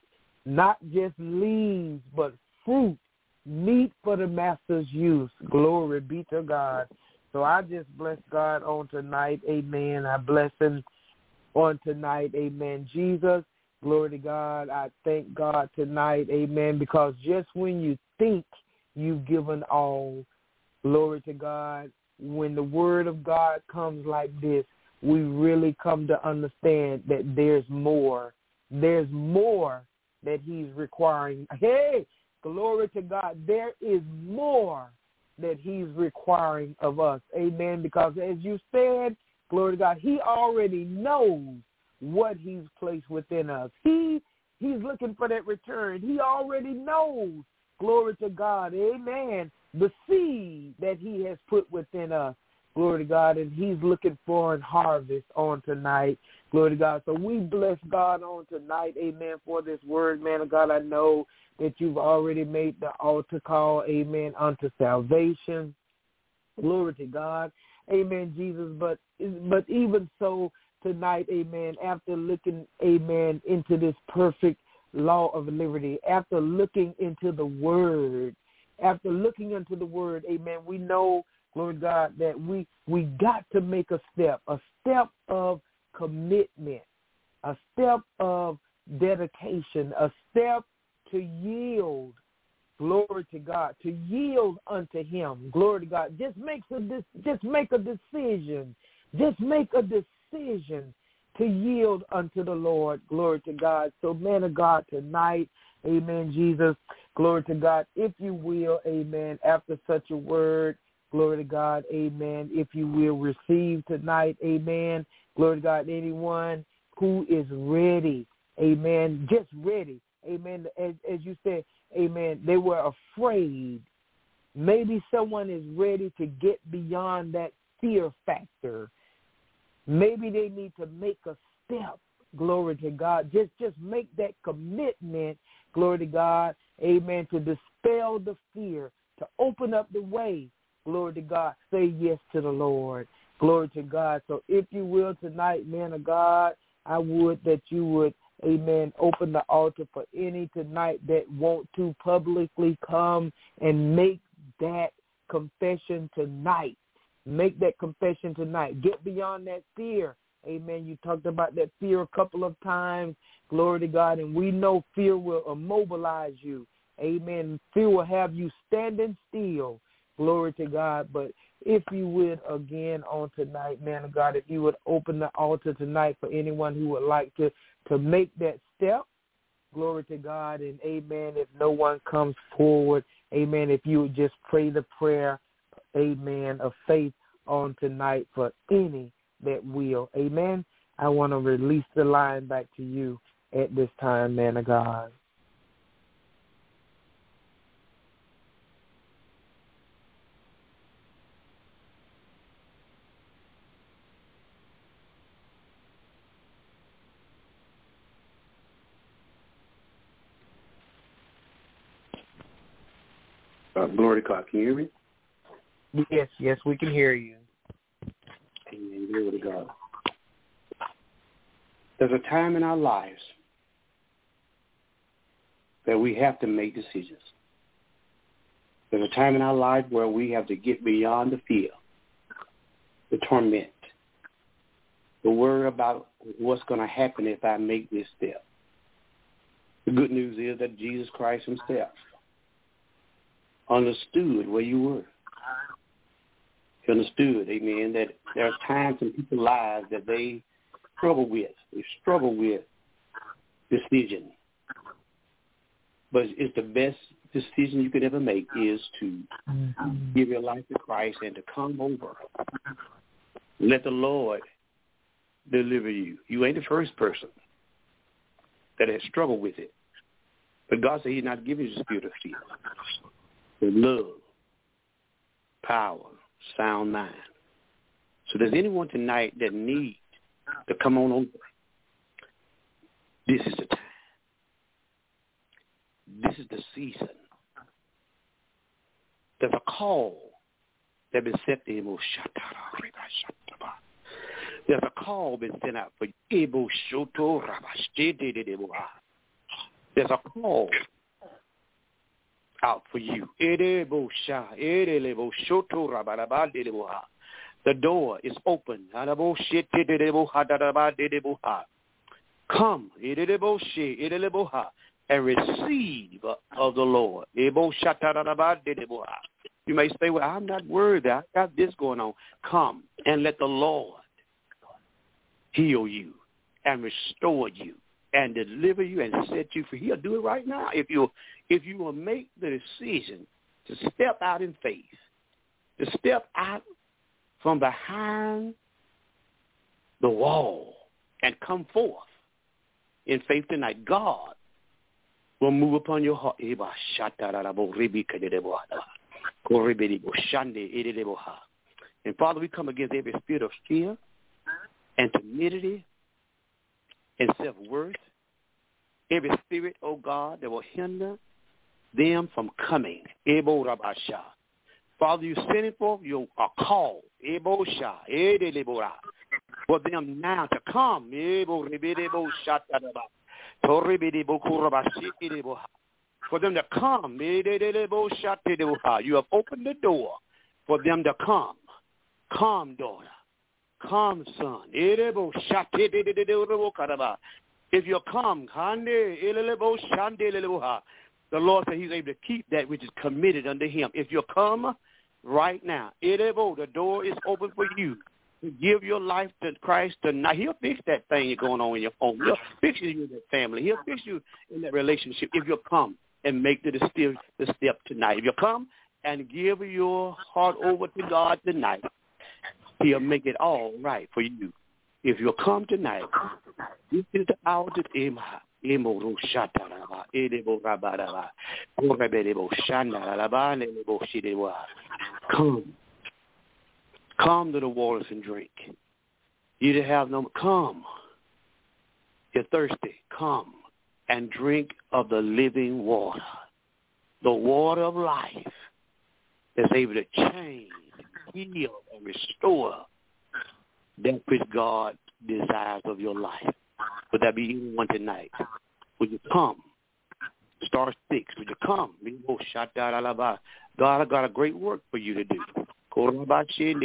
not just leaves, but fruit, meat for the master's use. Glory be to God. So I just bless God on tonight. Amen. I bless him on tonight. Amen. Jesus, glory to God. I thank God tonight. Amen. Because just when you think you've given all, glory to God, when the word of God comes like this, we really come to understand that there's more. There's more that he's requiring. Hey, glory to God. There is more that he's requiring of us. Amen. Because as you said, glory to God, he already knows what he's placed within us. He He's looking for that return. He already knows, glory to God, amen, the seed that he has put within us. Glory to God, and he's looking for a harvest on tonight. Glory to God. So we bless God on tonight, amen, for this word, man of God. I know that you've already made the altar call, amen, unto salvation. Glory to God. Amen, Jesus. But but even so tonight, amen, after looking, amen, into this perfect law of liberty, after looking into the word, after looking into the word, amen, we know, Lord God, that we, we got to make a step, a step of commitment, a step of dedication, a step to yield, glory to God, to yield unto him, glory to God. Just make a, just make a decision, just make a decision to yield unto the Lord, glory to God. So, man of God, tonight, amen, Jesus, glory to God, if you will, amen, after such a word, glory to God, amen, if you will receive tonight, amen, glory to God, anyone who is ready, amen, just ready, amen, as, as you said, amen, they were afraid. Maybe someone is ready to get beyond that fear factor. Maybe they need to make a step, glory to God, just, just make that commitment, glory to God, amen, to dispel the fear, to open up the way, glory to God, say yes to the Lord, glory to God. So if you will tonight, man of God, I would that you would, amen, open the altar for any tonight that want to publicly come and make that confession tonight. Make that confession tonight. Get beyond that fear. Amen. You talked about that fear a couple of times. Glory to God. And we know fear will immobilize you. Amen. Fear will have you standing still. Glory to God. But if you would, again, on tonight, man of God, if you would open the altar tonight for anyone who would like to, to make that step, glory to God. And, amen, if no one comes forward, amen, if you would just pray the prayer, amen, of faith on tonight for any that will. Amen. I want to release the line back to you at this time, man of God. Uh, glory to God. Can you hear me? Yes, yes, we can hear you. Amen. Glory to God. There's a time in our lives that we have to make decisions. There's a time in our life where we have to get beyond the fear, the torment, the worry about what's going to happen if I make this step. The good news is that Jesus Christ himself understood where you were. He understood, amen, that there are times in people's lives that they struggle with. They struggle with decision. But it's the best decision you could ever make is to mm-hmm. give your life to Christ and to come over. Let the Lord deliver you. You ain't the first person that has struggled with it. But God said he's not giving you the spirit of fear. But love, power, sound mind. So there's anyone tonight that needs to come on over. This is the time. This is the season. There's a call that been set to him. There's a call been sent out for Ebo Shoto Rabashete. There's a call out for you. The door is open. Come and receive of the Lord. You may say, well, I'm not worried. I got this going on. Come and let the Lord heal you and restore you and deliver you and set you free. He'll do it right now. If you if you will make the decision to step out in faith, to step out from behind the wall and come forth in faith tonight, God will move upon your heart. And Father, we come against every spirit of fear and timidity and self-worth, every spirit, oh God, that will hinder them from coming. Father, you sending forth your a call for them now to come. For them to come. You have opened the door for them to come. Come, daughter. Come, son. If you come, the Lord said he's able to keep that which is committed unto him. If you come right now, the door is open for you. Give your life to Christ tonight. He'll fix that thing going on in your home. He'll fix you in that family. He'll fix you in that relationship if you come and make the, the step tonight. If you come and give your heart over to God tonight, he'll make it all right for you. If you come tonight, this is the hour to come. Come to the waters and drink. You that have no, come. You're thirsty, come and drink of the living water, the water of life that's able to change, heal, and restore that which God desires of your life. Would that be anyone tonight? Would you come? Star six, would you come? God, I got a great work for you to do. Would you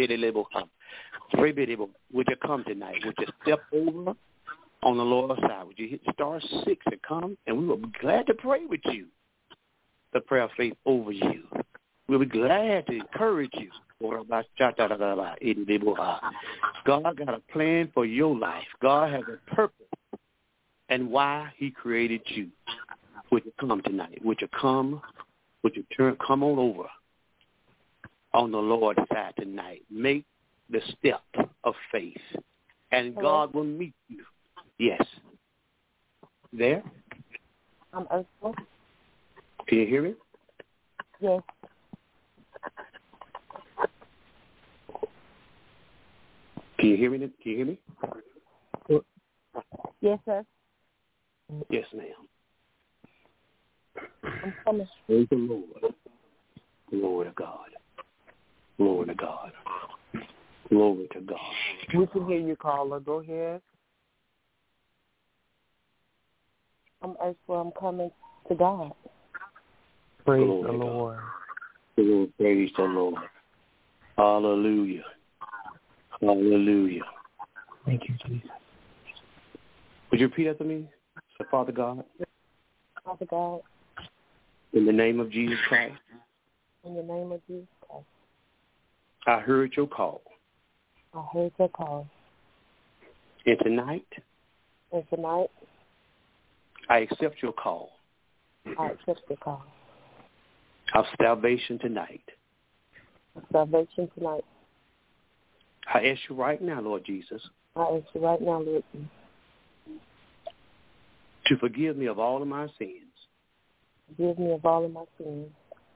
come tonight? Would you step over on the Lord's side? Would you hit star six and come? And we will be glad to pray with you, the prayer of faith over you. We'll be glad to encourage you. God got a plan for your life. God has a purpose and why he created you. Would you come tonight? Would you come? Would you turn? Come on over on the Lord's side tonight. Make the step of faith, and Hello? God will meet you. Yes. There? I'm Ursula. Can you hear me? Yes. Can you hear me? Can you hear me? Yes, sir. Yes, ma'am. I'm coming. Praise the Lord. Glory to God. Glory to God. Glory to God. We can hear you, caller. Go ahead. I'm Ursula. I'm coming to God. Praise Glory the Lord. Lord. Praise the Lord. Hallelujah. Hallelujah. Thank you, Jesus. Would you repeat after me? So, Father God. Father God. In the name of Jesus Christ. In the name of Jesus Christ. I heard your call. I heard your call. And tonight. And tonight. I accept your call. I accept your call. Of salvation tonight. Of salvation tonight. I ask you right now, Lord Jesus. I ask you right now, Lord Jesus. To forgive me of all of my sins. Forgive me of all of my sins.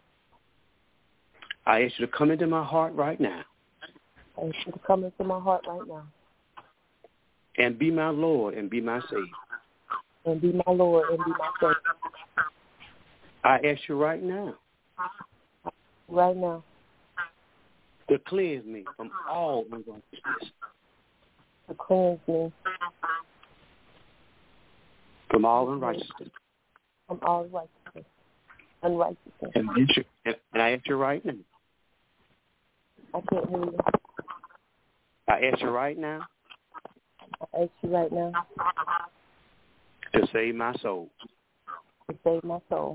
I ask you to come into my heart right now. I ask you to come into my heart right now. And be my Lord and be my Savior. And be my Lord and be my Savior. I ask you right now. Right now. To cleanse me from all unrighteousness. To cleanse me. From all unrighteousness. from all righteousness, unrighteousness. And, you, and I ask you right now. I can't hear you. I ask you right now. I ask you right now. To save my soul. To save my soul.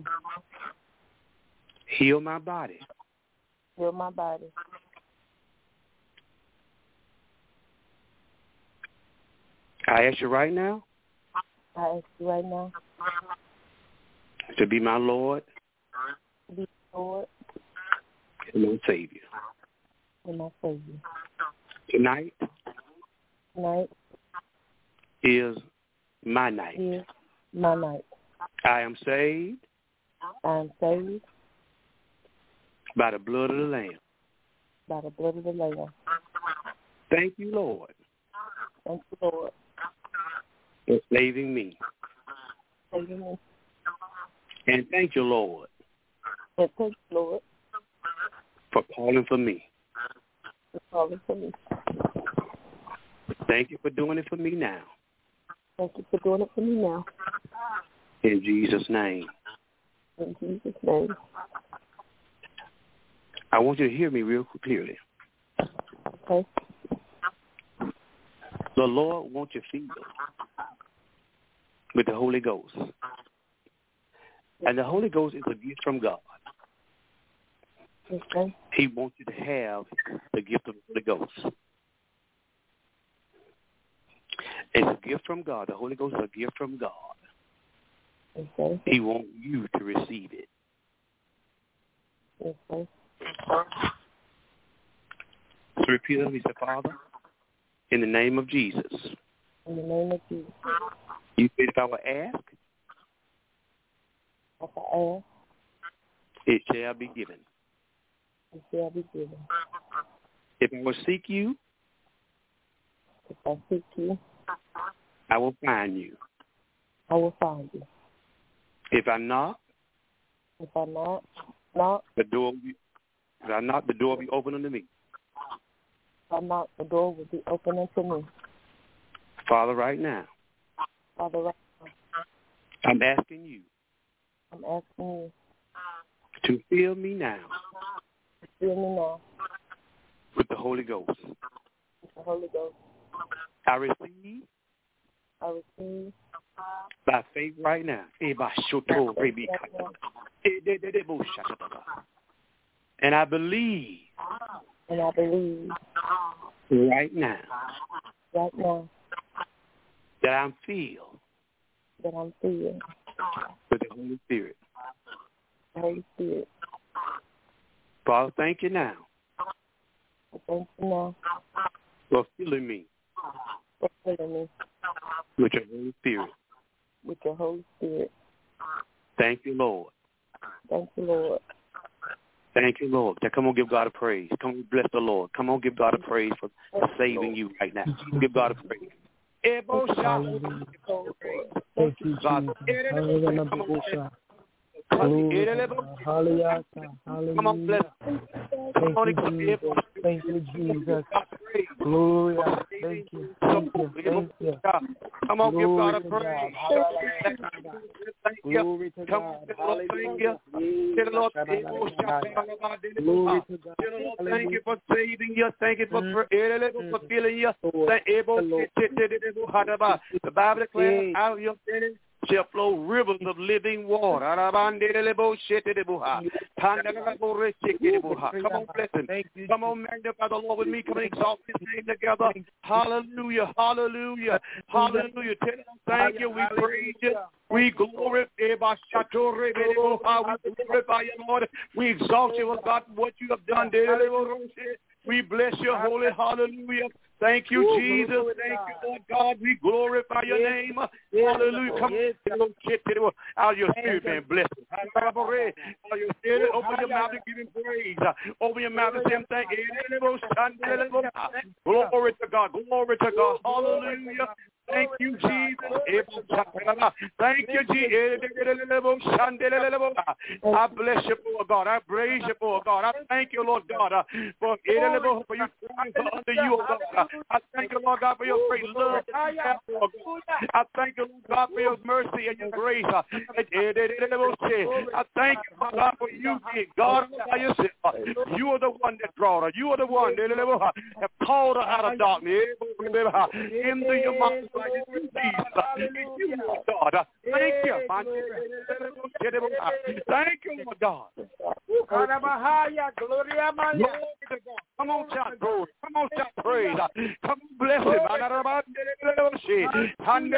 Heal my body. Heal my body. I ask you right now. I ask you right now. To be my Lord. To be my Lord. And my Savior. And my Savior. Tonight. Tonight. Is my night. Is my night. I am saved. I am saved. By the blood of the Lamb. By the blood of the Lamb. Thank you, Lord. Thank you, Lord. For saving me. Saving me. And thank you, Lord. And thank you, Lord. For calling for me. For calling for me. Thank you for doing it for me now. Thank you for doing it for me now. In Jesus' name. In Jesus' name. I want you to hear me real clearly. Okay. The Lord wants you filled with the Holy Ghost. And the Holy Ghost is a gift from God. Okay. He wants you to have the gift of the Holy Ghost. It's a gift from God. The Holy Ghost is a gift from God. Okay. He wants you to receive it. Okay. So repeat it. He said, Father, in the name of Jesus. In the name of Jesus. You said if I will ask, if I ask, it shall be given. it shall be given. If I will seek you, if I seek you, I will find you. I will find you. If I knock, if I knock, knock, the door will be, if I knock, the door will be open unto me. If I knock, the door will be open unto me. Father, right now, Father, right now, I'm asking you. I'm asking you to fill me now. To fill me now. With the Holy Ghost. With the Holy Ghost. I receive. I receive. By faith right now. And I believe. And I believe. Right now. Right now. That I'm filled. That I'm filled. With the Holy Spirit. The Holy Spirit. Father, thank you now. Thank you now. For filling me. For filling me. With your Holy Spirit. With your Holy Spirit. Thank you, Lord. Thank you, Lord. Thank you, Lord. Now, come on, give God a praise. Come on, bless the Lord. Come on, give God a praise for, for saving you right now. Give God a praise. Hallelujah. Thank you, Jesus. Hallelujah. Hallelujah. Come on, bless. Thank you, Jesus. Thank you, Jesus. Gloria. Thank you. Thank you. Thank you. Come on, give God a praise. Glory to God. Hallelujah. Lord, glory to God. Thank you for saving you. Thank you for for filling you. The Bible declares out of your belly shall flow rivers of living water. Come on, bless him. Come on, magnify the Lord with me. Come and exalt his name together. Hallelujah, hallelujah, hallelujah. Tell him thank you. We praise you. We glorify you, Lord. We exalt you, oh God, what you have done. We bless your holy hallelujah. Thank you, Jesus. Thank you, Lord God. We glorify your name. Hallelujah. Come on. Out of your spirit, man. Bless him. Out of your spirit, open your mouth and give him praise. Open your mouth and say him thank you. Glory to God. Glory to God. Hallelujah. Thank you, Jesus. Thank you, Jesus. I bless you, Lord God. I praise you, Lord God. I thank you, Lord God, uh, for, for you under you, oh God. I thank you, Lord God, for your great love. I thank you, Lord God, for your mercy and your grace. I thank you, Lord God, for you being God by yourself. You are the one that brought her. You are the one that have called her out of darkness. Into your mouth, Jesus. God. Thank you. Thank you, Lord God. Come on, shout glory. Come on, shout praise. Come on, bless him. Come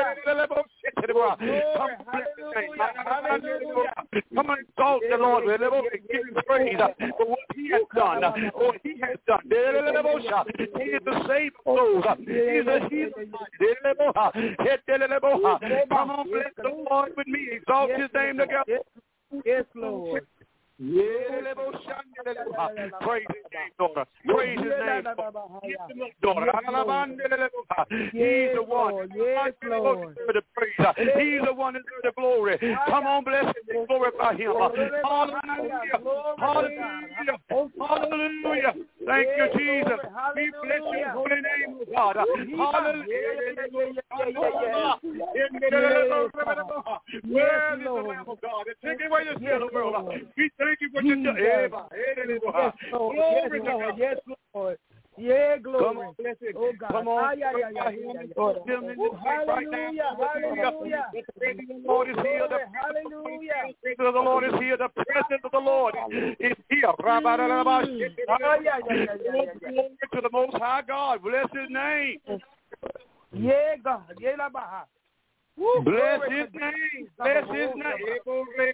Come on, exalt the Lord. Give him praise for what he has done. What he has done. He is the Savior of souls. He is the healer. Come on, bless the Lord with me. Exalt his name together. Yes, Lord. Yeah, praise his name, daughter. Praise his name, daughter. He's the one. Yes, Lord. The praise. He's the one that deserves the glory. Come on, bless him and glorify him. Hallelujah. Hallelujah. Hallelujah. Thank you, Jesus. We bless your holy name, God. Hallelujah. Where is the Lamb of God? Take away the sin of the world. We thank you for your Eva. Glory to God. Yes, Lord. Yeah, glory. Come on, bless it. Oh, God. Come on. Ah, yeah, yeah, yeah, yeah, yeah. Oh, hallelujah. Hallelujah. The Lord is here. The hallelujah. presence of the Lord is here. The presence of the Lord is here. Ah, yeah, yeah, yeah, yeah, yeah, yeah. Glory to the Most High God. Bless his name. Yeah, God. Yeah, la baha. Woo, bless his name. Bless his name.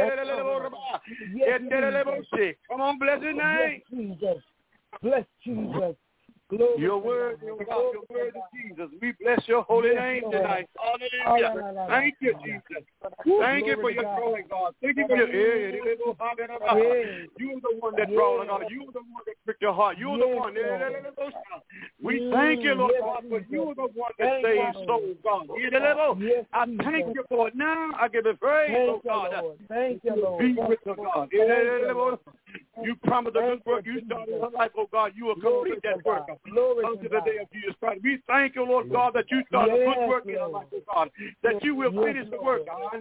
Yes, Come on, bless his name. Yes, Jesus. Bless Jesus. Glory. Your word, your God, your word is Jesus. We bless your holy name tonight. Hallelujah. Thank you, Jesus. Thank you for your joy, God. Thank you for your ear. You are the one that brought it, God. You are the one that pricked your heart. You are the one. We thank you, Lord God, for you are the one that saves souls, God. I thank you for it now. I give it praise, oh God. Thank you, Lord. Be with us, God. You promised a good work. You started in her life, oh God. You will complete that work unto the day of Jesus Christ. We thank you, Lord God, that you started a good work in her life, oh God, that you will finish the work. Thank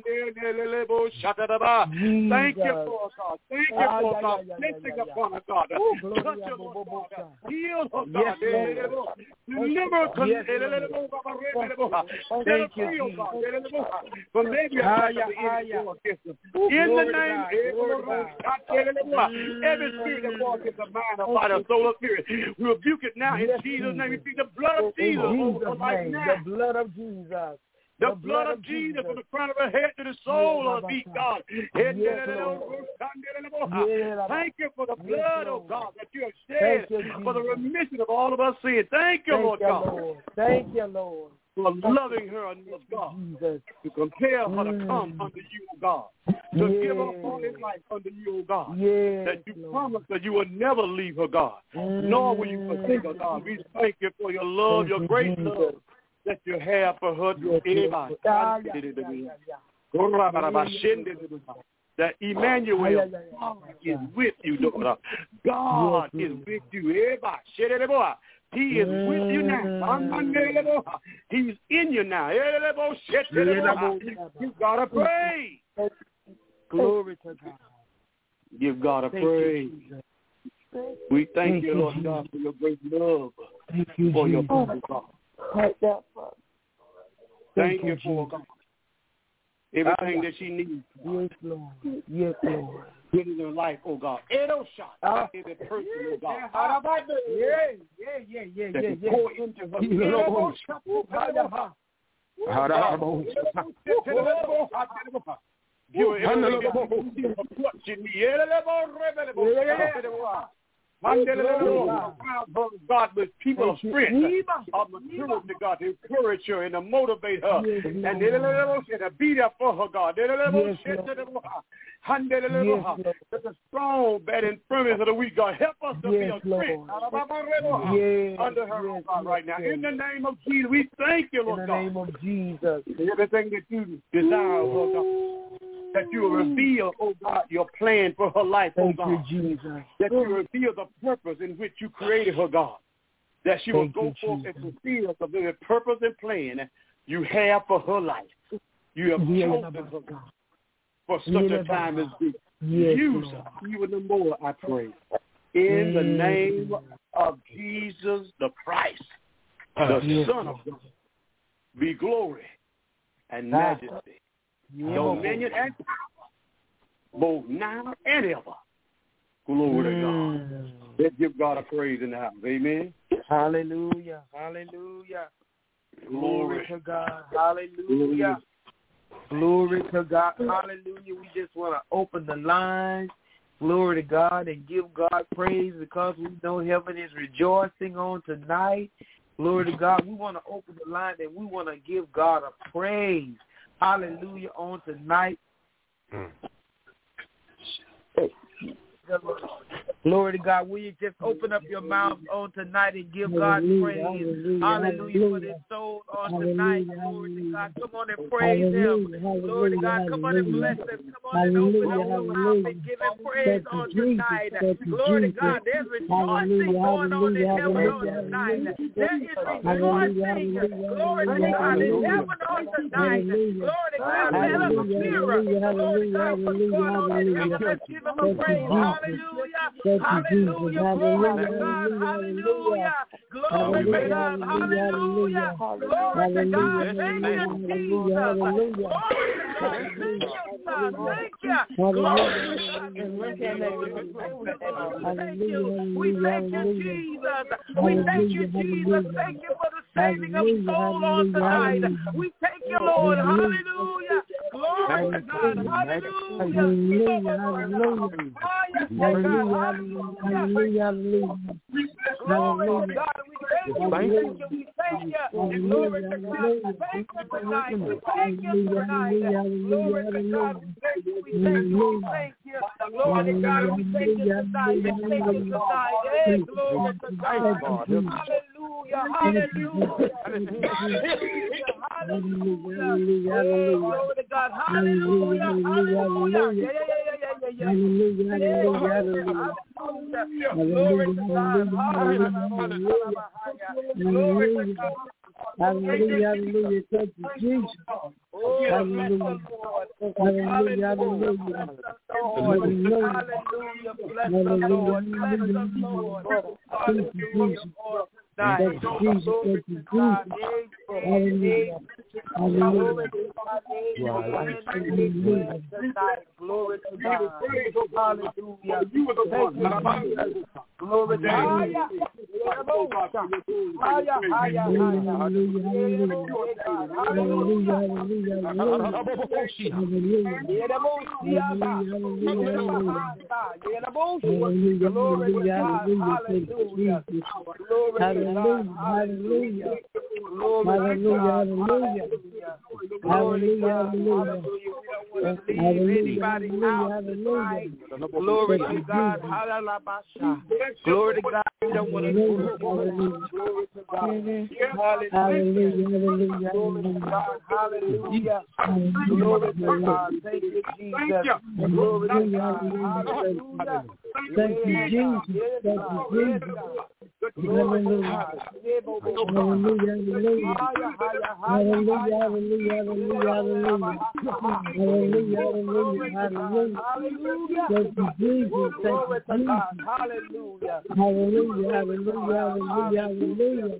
you, Lord God. Thank you, Lord God. Blessing upon her, God. Touch her, Lord God. Heal her, God. Deliver her. Set her free, oh God. From every attack of the enemy. In the name of every spirit that walks in the mind of body, soul, or spirit, we rebuke it now in Jesus' name. We speak the blood of Jesus over her life now. The blood of Jesus. The, the blood, blood of Jesus, Jesus from the crown of her head to the sole of her feet, God. Yes, thank you for the blood, oh God, that you have shed you, for the remission of all of our sins. Thank you, thank Lord you, God. Lord. Thank you, Lord. For loving her enough, God, Jesus. To compel her mm. to come unto you, oh God. To yes. give up all his life unto you, oh God. Yes, that you Lord. promised that you will never leave her, God. Mm. Nor will you forsake her, God. We thank you for your love, thank your you, great Jesus. Love that you have for her. Yes, yes. Ah, yeah, yeah, yeah, yeah. That Emmanuel, God is with you, daughter. God yes, is with you. He is mm. with you now. He's in you now. You gotta pray. Glory to God. Give God a praise. We thank, thank you, Lord God, for your great love. Thank you for Jesus. Your people, God. Thank you, Thank you for God. Everything that she needs. Yes, Lord. Yes, Lord. Put in her life, oh God. Edo shot. Uh, every person, oh God. Yeah, yeah, yeah, yeah, yeah, yeah. Pour into her. Edo shot. Give her everything that she needs. God, with people of strength, of maturity, God, to encourage her and to motivate her, and to be there for her, God. That's a strong, bad infirmities of the weak, God. Help us to be a strength under her, oh God, right now. In the name of Jesus, we thank you, Lord God. In the name of Jesus. Everything that you desire, Lord God, that you will reveal, oh God, your plan for her life, oh Thank God. you, Jesus. That you reveal the purpose in which you created her, God. That she will Thank go you, forth Jesus. and fulfill the very purpose and plan you have for her life. You have chosen her, God, for such a time as this. Yes, Use Lord. her even the more, I pray. In the name of Jesus the Christ, the Yes, Son of God, be glory and majesty, dominion and power, both now and ever. Glory to God. Let's give God a praise in the house. Amen. Hallelujah. Hallelujah. Glory, Glory to God. Hallelujah. Glory to God. Hallelujah. We just want to open the lines. Glory to God and give God praise because we know heaven is rejoicing on tonight. Glory to God. We want to open the line and we want to give God a praise. Hallelujah on tonight. Mm. Glory to God. Will you just open up your mouth on tonight and give God praise? Hallelujah, hallelujah for this soul on tonight. Glory to God. Come on and praise Him. Glory to God. Come on and bless Him. Come on and open up your mouth and give Him praise on tonight. Glory to God. There's rejoicing going on in heaven on tonight. There is rejoicing. Glory to God in heaven on tonight. Glory to God. Let us hear. Glory to God what's going on in heaven. Let's give Him a praise. Hallelujah. Hallelujah. Glory to God. Hallelujah. Glory to God. Hallelujah. Glory to God. Thank you, Jesus. Glory to God. Thank you, God. Thank you. Glory to God. Thank you. We thank you, Jesus. We thank you, Jesus. Thank you for the saving of soul on tonight. We thank you, Lord. Hallelujah. Glory to God. Hallelujah. Hallelujah. Hallelujah. Glory to God. We thank you. We thank you. We thank you. Glory to God. Thank you tonight. We thank you tonight. Glory to God. We thank you. We thank you. We thank you. Glory to God. We thank you tonight. We thank you tonight. Hey, glory to God. Hallelujah. Hallelujah. Hallelujah. Hallelujah. Glory to God. Hallelujah. Hallelujah. Yeah, yeah, yeah, yeah, yeah, yeah. Hallelujah. Glory to God. Hallelujah. Glory to God. Hallelujah, hallelujah, thank you, Jesus. Hallelujah, hallelujah, hallelujah. Hallelujah, bless the Lord, bless the Lord. Hallelujah. Thank you, Jesus. Thank you, Jesus. Hallelujah. Hallelujah. Glory to God. Hallelujah. Glory to God. Hallelujah. Hallelujah. Hallelujah. Anybody out tonight. Glory to God. Hallelujah. Glory to God. We don't want to lose. Glory to God. Hallelujah. Glory to God. Hallelujah. Glory to God. Thank you, Jesus. Glory to God. Hallelujah. Thank you, Jesus. Thank you, Jesus. Hallelujah. Hallelujah. Hallelujah. Hallelujah. Hallelujah. Hallelujah. Hallelujah. Thank you, Jesus. Glory to God. Hallelujah. Hallelujah. Hallelujah. Hallelujah.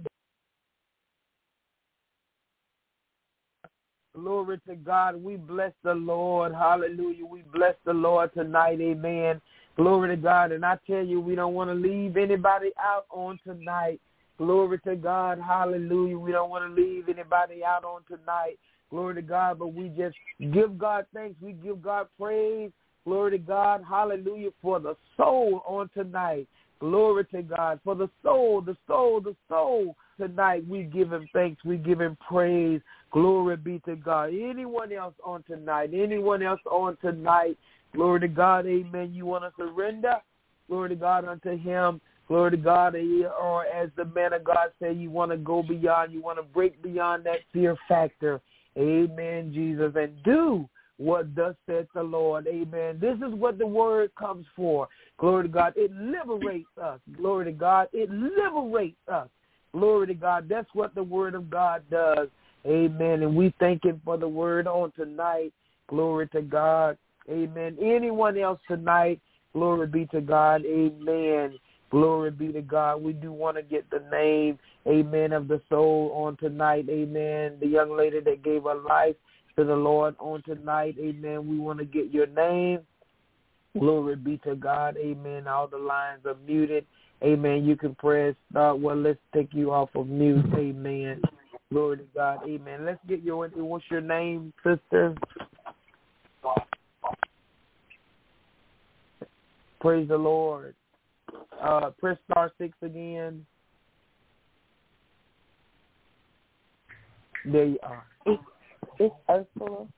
Glory to God. We bless the Lord. Hallelujah. We bless the Lord tonight. Amen. Glory to God. And I tell you, we don't want to leave anybody out on tonight. Glory to God. Hallelujah. We don't want to leave anybody out on tonight. Glory to God. But we just give God thanks. We give God praise. Glory to God. Hallelujah. For the soul on tonight. Glory to God. For the soul, the soul, the soul tonight. We give him thanks. We give him praise. Glory be to God. Anyone else on tonight? Anyone else on tonight? Glory to God. Amen. You want to surrender? Glory to God unto him. Glory to God. Or as the man of God said, you want to go beyond. You want to break beyond that fear factor. Amen, Jesus. And do what thus said the Lord. Amen. This is what the word comes for. Glory to God. It liberates us. Glory to God. It liberates us. Glory to God. That's what the word of God does. Amen. And we thank him for the word on tonight. Glory to God. Amen. Anyone else tonight? Glory be to God. Amen. Glory be to God. We do want to get the name, amen, of the soul on tonight. Amen. The young lady that gave her life to the Lord on tonight. Amen. We want to get your name. Glory be to God. Amen. All the lines are muted. Amen. You can press start. Well, let's take you off of mute. Amen. Glory to God. Amen. Let's get your, what's your name, sister? Praise the Lord. Uh, press star six again. There you are. It's, it's Ursula.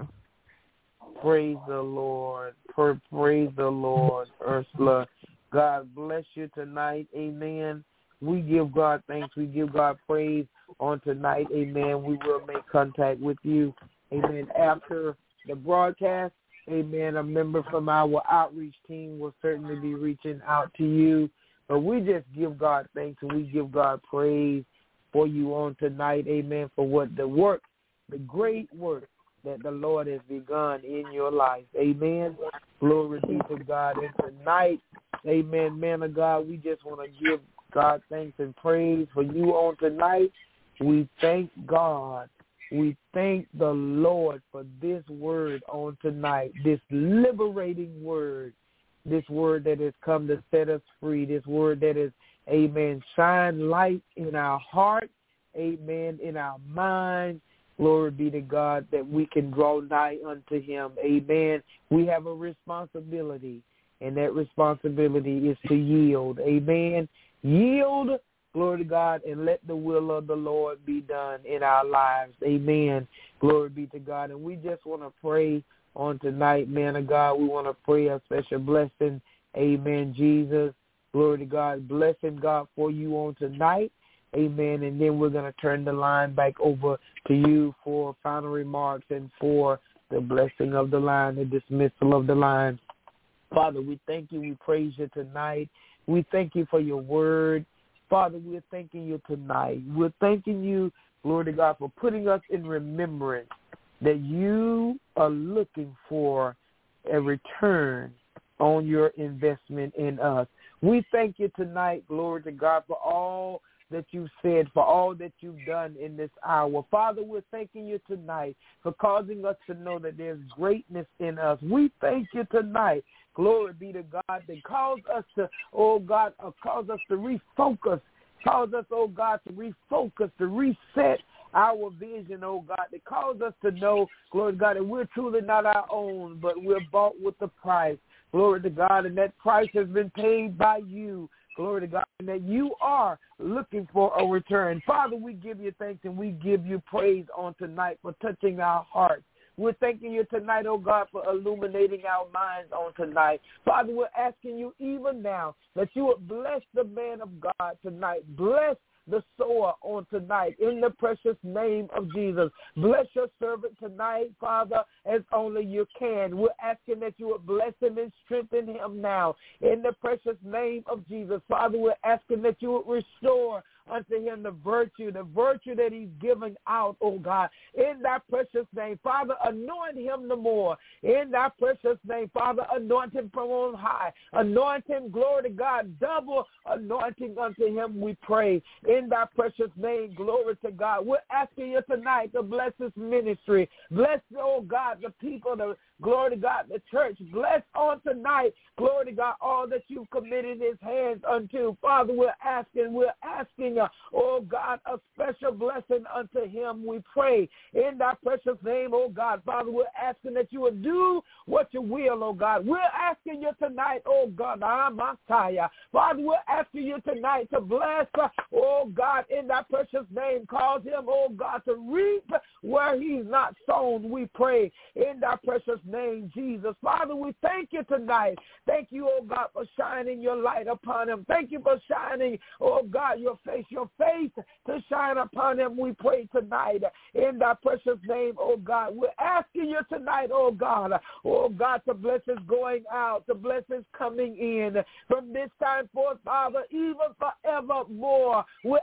Praise the Lord. Praise the Lord, Ursula. God bless you tonight. Amen. We give God thanks. We give God praise on tonight. Amen. We will make contact with you. Amen. After the broadcast. Amen. A member from our outreach team will certainly be reaching out to you. But we just give God thanks and we give God praise for you on tonight. Amen. For what the work, the great work that the Lord has begun in your life. Amen. Glory be to God. And tonight, amen, man of God, we just want to give God thanks and praise for you on tonight. We thank God. We thank the Lord for this word on tonight, this liberating word, this word that has come to set us free, this word that is, amen, shine light in our heart, amen, in our mind. Glory be to God that we can draw nigh unto him, amen. We have a responsibility, and that responsibility is to yield, amen. Yield. Glory to God, and let the will of the Lord be done in our lives. Amen. Glory be to God. And we just want to pray on tonight, man of God. We want to pray a special blessing. Amen, Jesus. Glory to God. Blessing God for you on tonight. Amen. And then we're going to turn the line back over to you for final remarks and for the blessing of the line, the dismissal of the line. Father, we thank you. We praise you tonight. We thank you for your word. Father, we're thanking you tonight. We're thanking you, glory to God, for putting us in remembrance that you are looking for a return on your investment in us. We thank you tonight, glory to God, for all that you've said, for all that you've done in this hour. Father, we're thanking you tonight for causing us to know that there's greatness in us. We thank you tonight. Glory be to God, that cause us to, oh God, uh, cause us to refocus, cause us, oh God, to refocus, to reset our vision, oh God, that cause us to know, glory to God, that we're truly not our own, but we're bought with the price. Glory to God, and that price has been paid by you. Glory to God, and that you are looking for a return. Father, we give you thanks and we give you praise on tonight for touching our hearts. We're thanking you tonight, oh God, for illuminating our minds on tonight. Father, we're asking you even now that you would bless the man of God tonight. Bless the sower on tonight in the precious name of Jesus. Bless your servant tonight, Father, as only you can. We're asking that you would bless him and strengthen him now in the precious name of Jesus. Father, we're asking that you would restore unto him the virtue, the virtue that he's giving out, oh God, in that precious name. Father, anoint him the more in that precious name. Father, anoint him from on high. Anoint him, glory to God, double anointing unto him, we pray. In that precious name, glory to God. We're asking you tonight to bless this ministry. Bless, oh God, the people, the glory to God, the church. Bless on tonight, glory to God, all that you've committed his hands unto. Father, we're asking, we're asking bring, uh, oh God, a special blessing unto him, we pray. In thy precious name, oh God. Father, we're asking that you would do what you will, oh God. We're asking you tonight, oh God, Amasaya. Father, we're asking you tonight to bless, uh, oh God, in thy precious name. Cause him, oh God, to reap where he's not sown, we pray. In thy precious name, Jesus. Father, we thank you tonight. Thank you, oh God, for shining your light upon him. Thank you for shining, oh God, your face, your face to shine upon him, we pray tonight. In thy precious name, oh God. We're asking you tonight, oh God, oh God, to bless his going out, to bless his coming in. From this time forth, Father, even forevermore. We're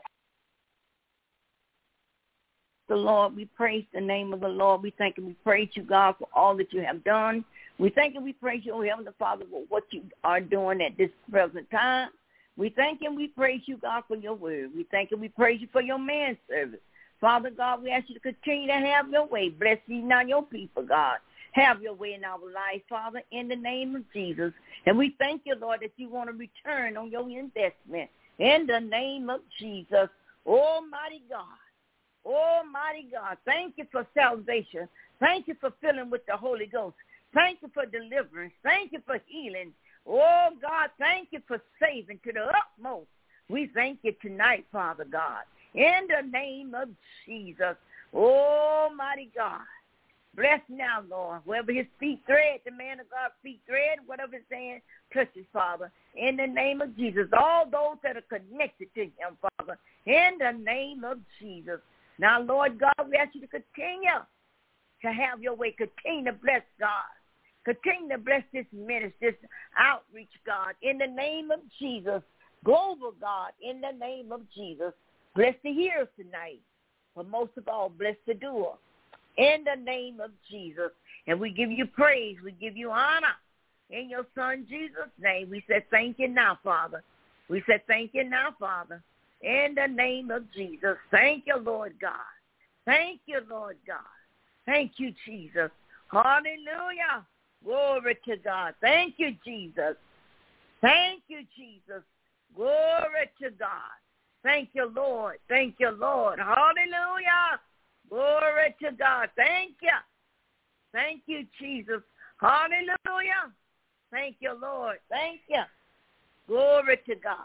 the Lord. We praise the name of the Lord. We thank and we praise you, God, for all that you have done. We thank and we praise you, oh Heavenly Father, for what you are doing at this present time. We thank and we praise you, God, for your word. We thank and we praise you for your manservant. Father God, we ask you to continue to have your way. Bless you now, your people, God. Have your way in our life, Father, in the name of Jesus. And we thank you, Lord, that you want to return on your investment in the name of Jesus. Almighty God. Almighty God, thank you for salvation. Thank you for filling with the Holy Ghost. Thank you for deliverance. Thank you for healing. Oh, God, thank you for saving to the utmost. We thank you tonight, Father God, in the name of Jesus. Almighty God, bless now, Lord. Wherever his feet tread, the man of God's feet tread, whatever his hand touches, Father, in the name of Jesus. All those that are connected to him, Father, in the name of Jesus. Now, Lord God, we ask you to continue to have your way. Continue to bless God. Continue to bless this ministry, this outreach, God, in the name of Jesus. Global God, in the name of Jesus. Bless the hearers tonight, but most of all, bless the doer, in the name of Jesus. And we give you praise. We give you honor. In your Son, Jesus' name, we say thank you now, Father. We say thank you now, Father. In the name of Jesus. Thank you, Lord God. Thank you, Lord God. Thank you, Jesus. Hallelujah. Glory to God. Thank you, Jesus. Thank you, Jesus. Glory to God. Thank you, Lord. Thank you, Lord. Hallelujah. Glory to God. Thank you. Thank you, Jesus. Hallelujah. Thank you, Lord. Thank you. Glory to God.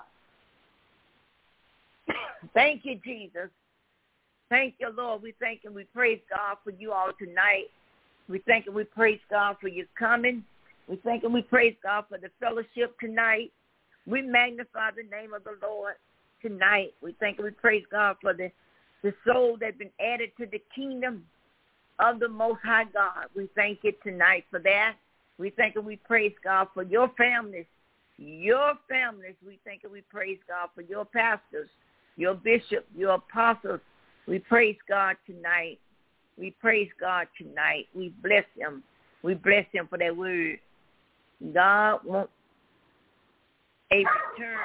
Thank you, Jesus. Thank you, Lord. We thank and we praise God for you all tonight. We thank and we praise God for your coming. We thank and we praise God for the fellowship tonight. We magnify the name of the Lord tonight. We thank and we praise God for the, the soul that's been added to the kingdom of the Most High God. We thank you tonight for that. We thank and we praise God for your families, your families. We thank and we praise God for your pastors, your bishop, your apostles. We praise God tonight. We praise God tonight. We bless him. We bless him for that word. God wants a return.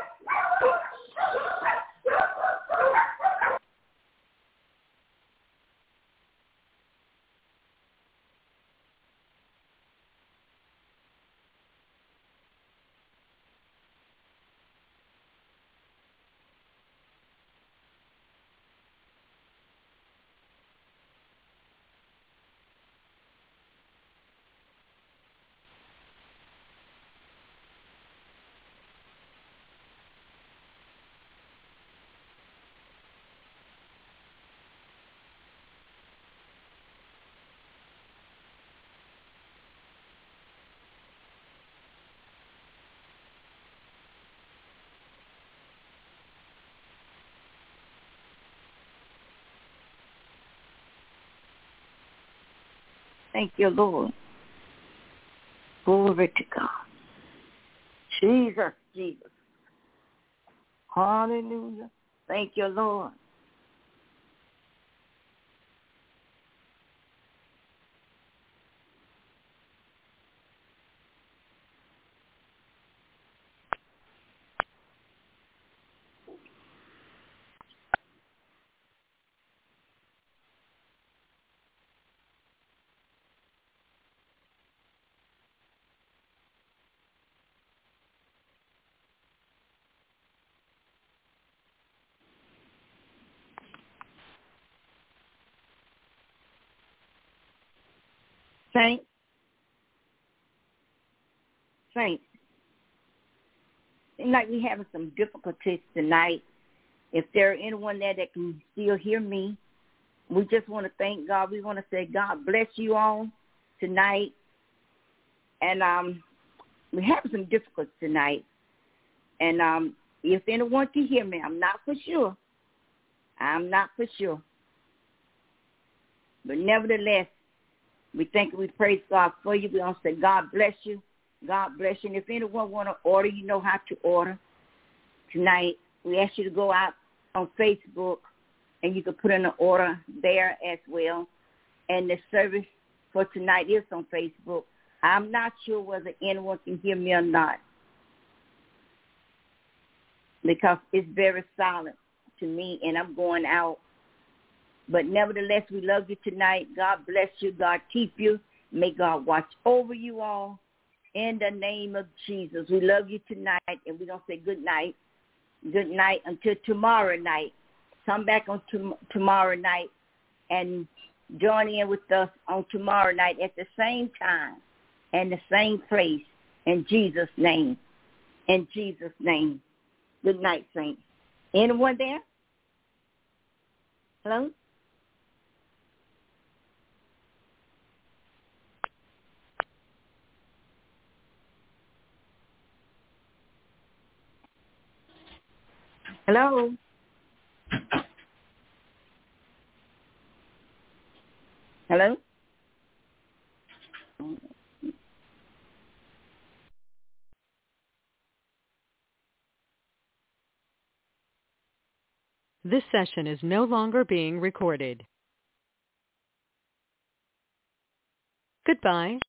Thank you, Lord. Glory to God. Jesus, Jesus. Hallelujah. Thank you, Lord. Saints, Saints, seems like we're having some difficulties tonight. If there are anyone there that can still hear me, we just want to thank God. We want to say God bless you all tonight. And um, we're having some difficulties tonight. And um, if anyone can hear me, I'm not for sure. I'm not for sure. But nevertheless, we thank and we praise God for you. We want to say God bless you. God bless you. And if anyone want to order, you know how to order tonight. We ask you to go out on Facebook, and you can put in an order there as well. And the service for tonight is on Facebook. I'm not sure whether anyone can hear me or not, because it's very silent to me, and I'm going out. But nevertheless, we love you tonight. God bless you. God keep you. May God watch over you all. In the name of Jesus, we love you tonight, and we're going to say good night. Good night until tomorrow night. Come back on to, tomorrow night and join in with us on tomorrow night at the same time and the same place. In Jesus' name. In Jesus' name. Good night, saints. Anyone there? Hello? Hello? Hello? This session is no longer being recorded. Goodbye.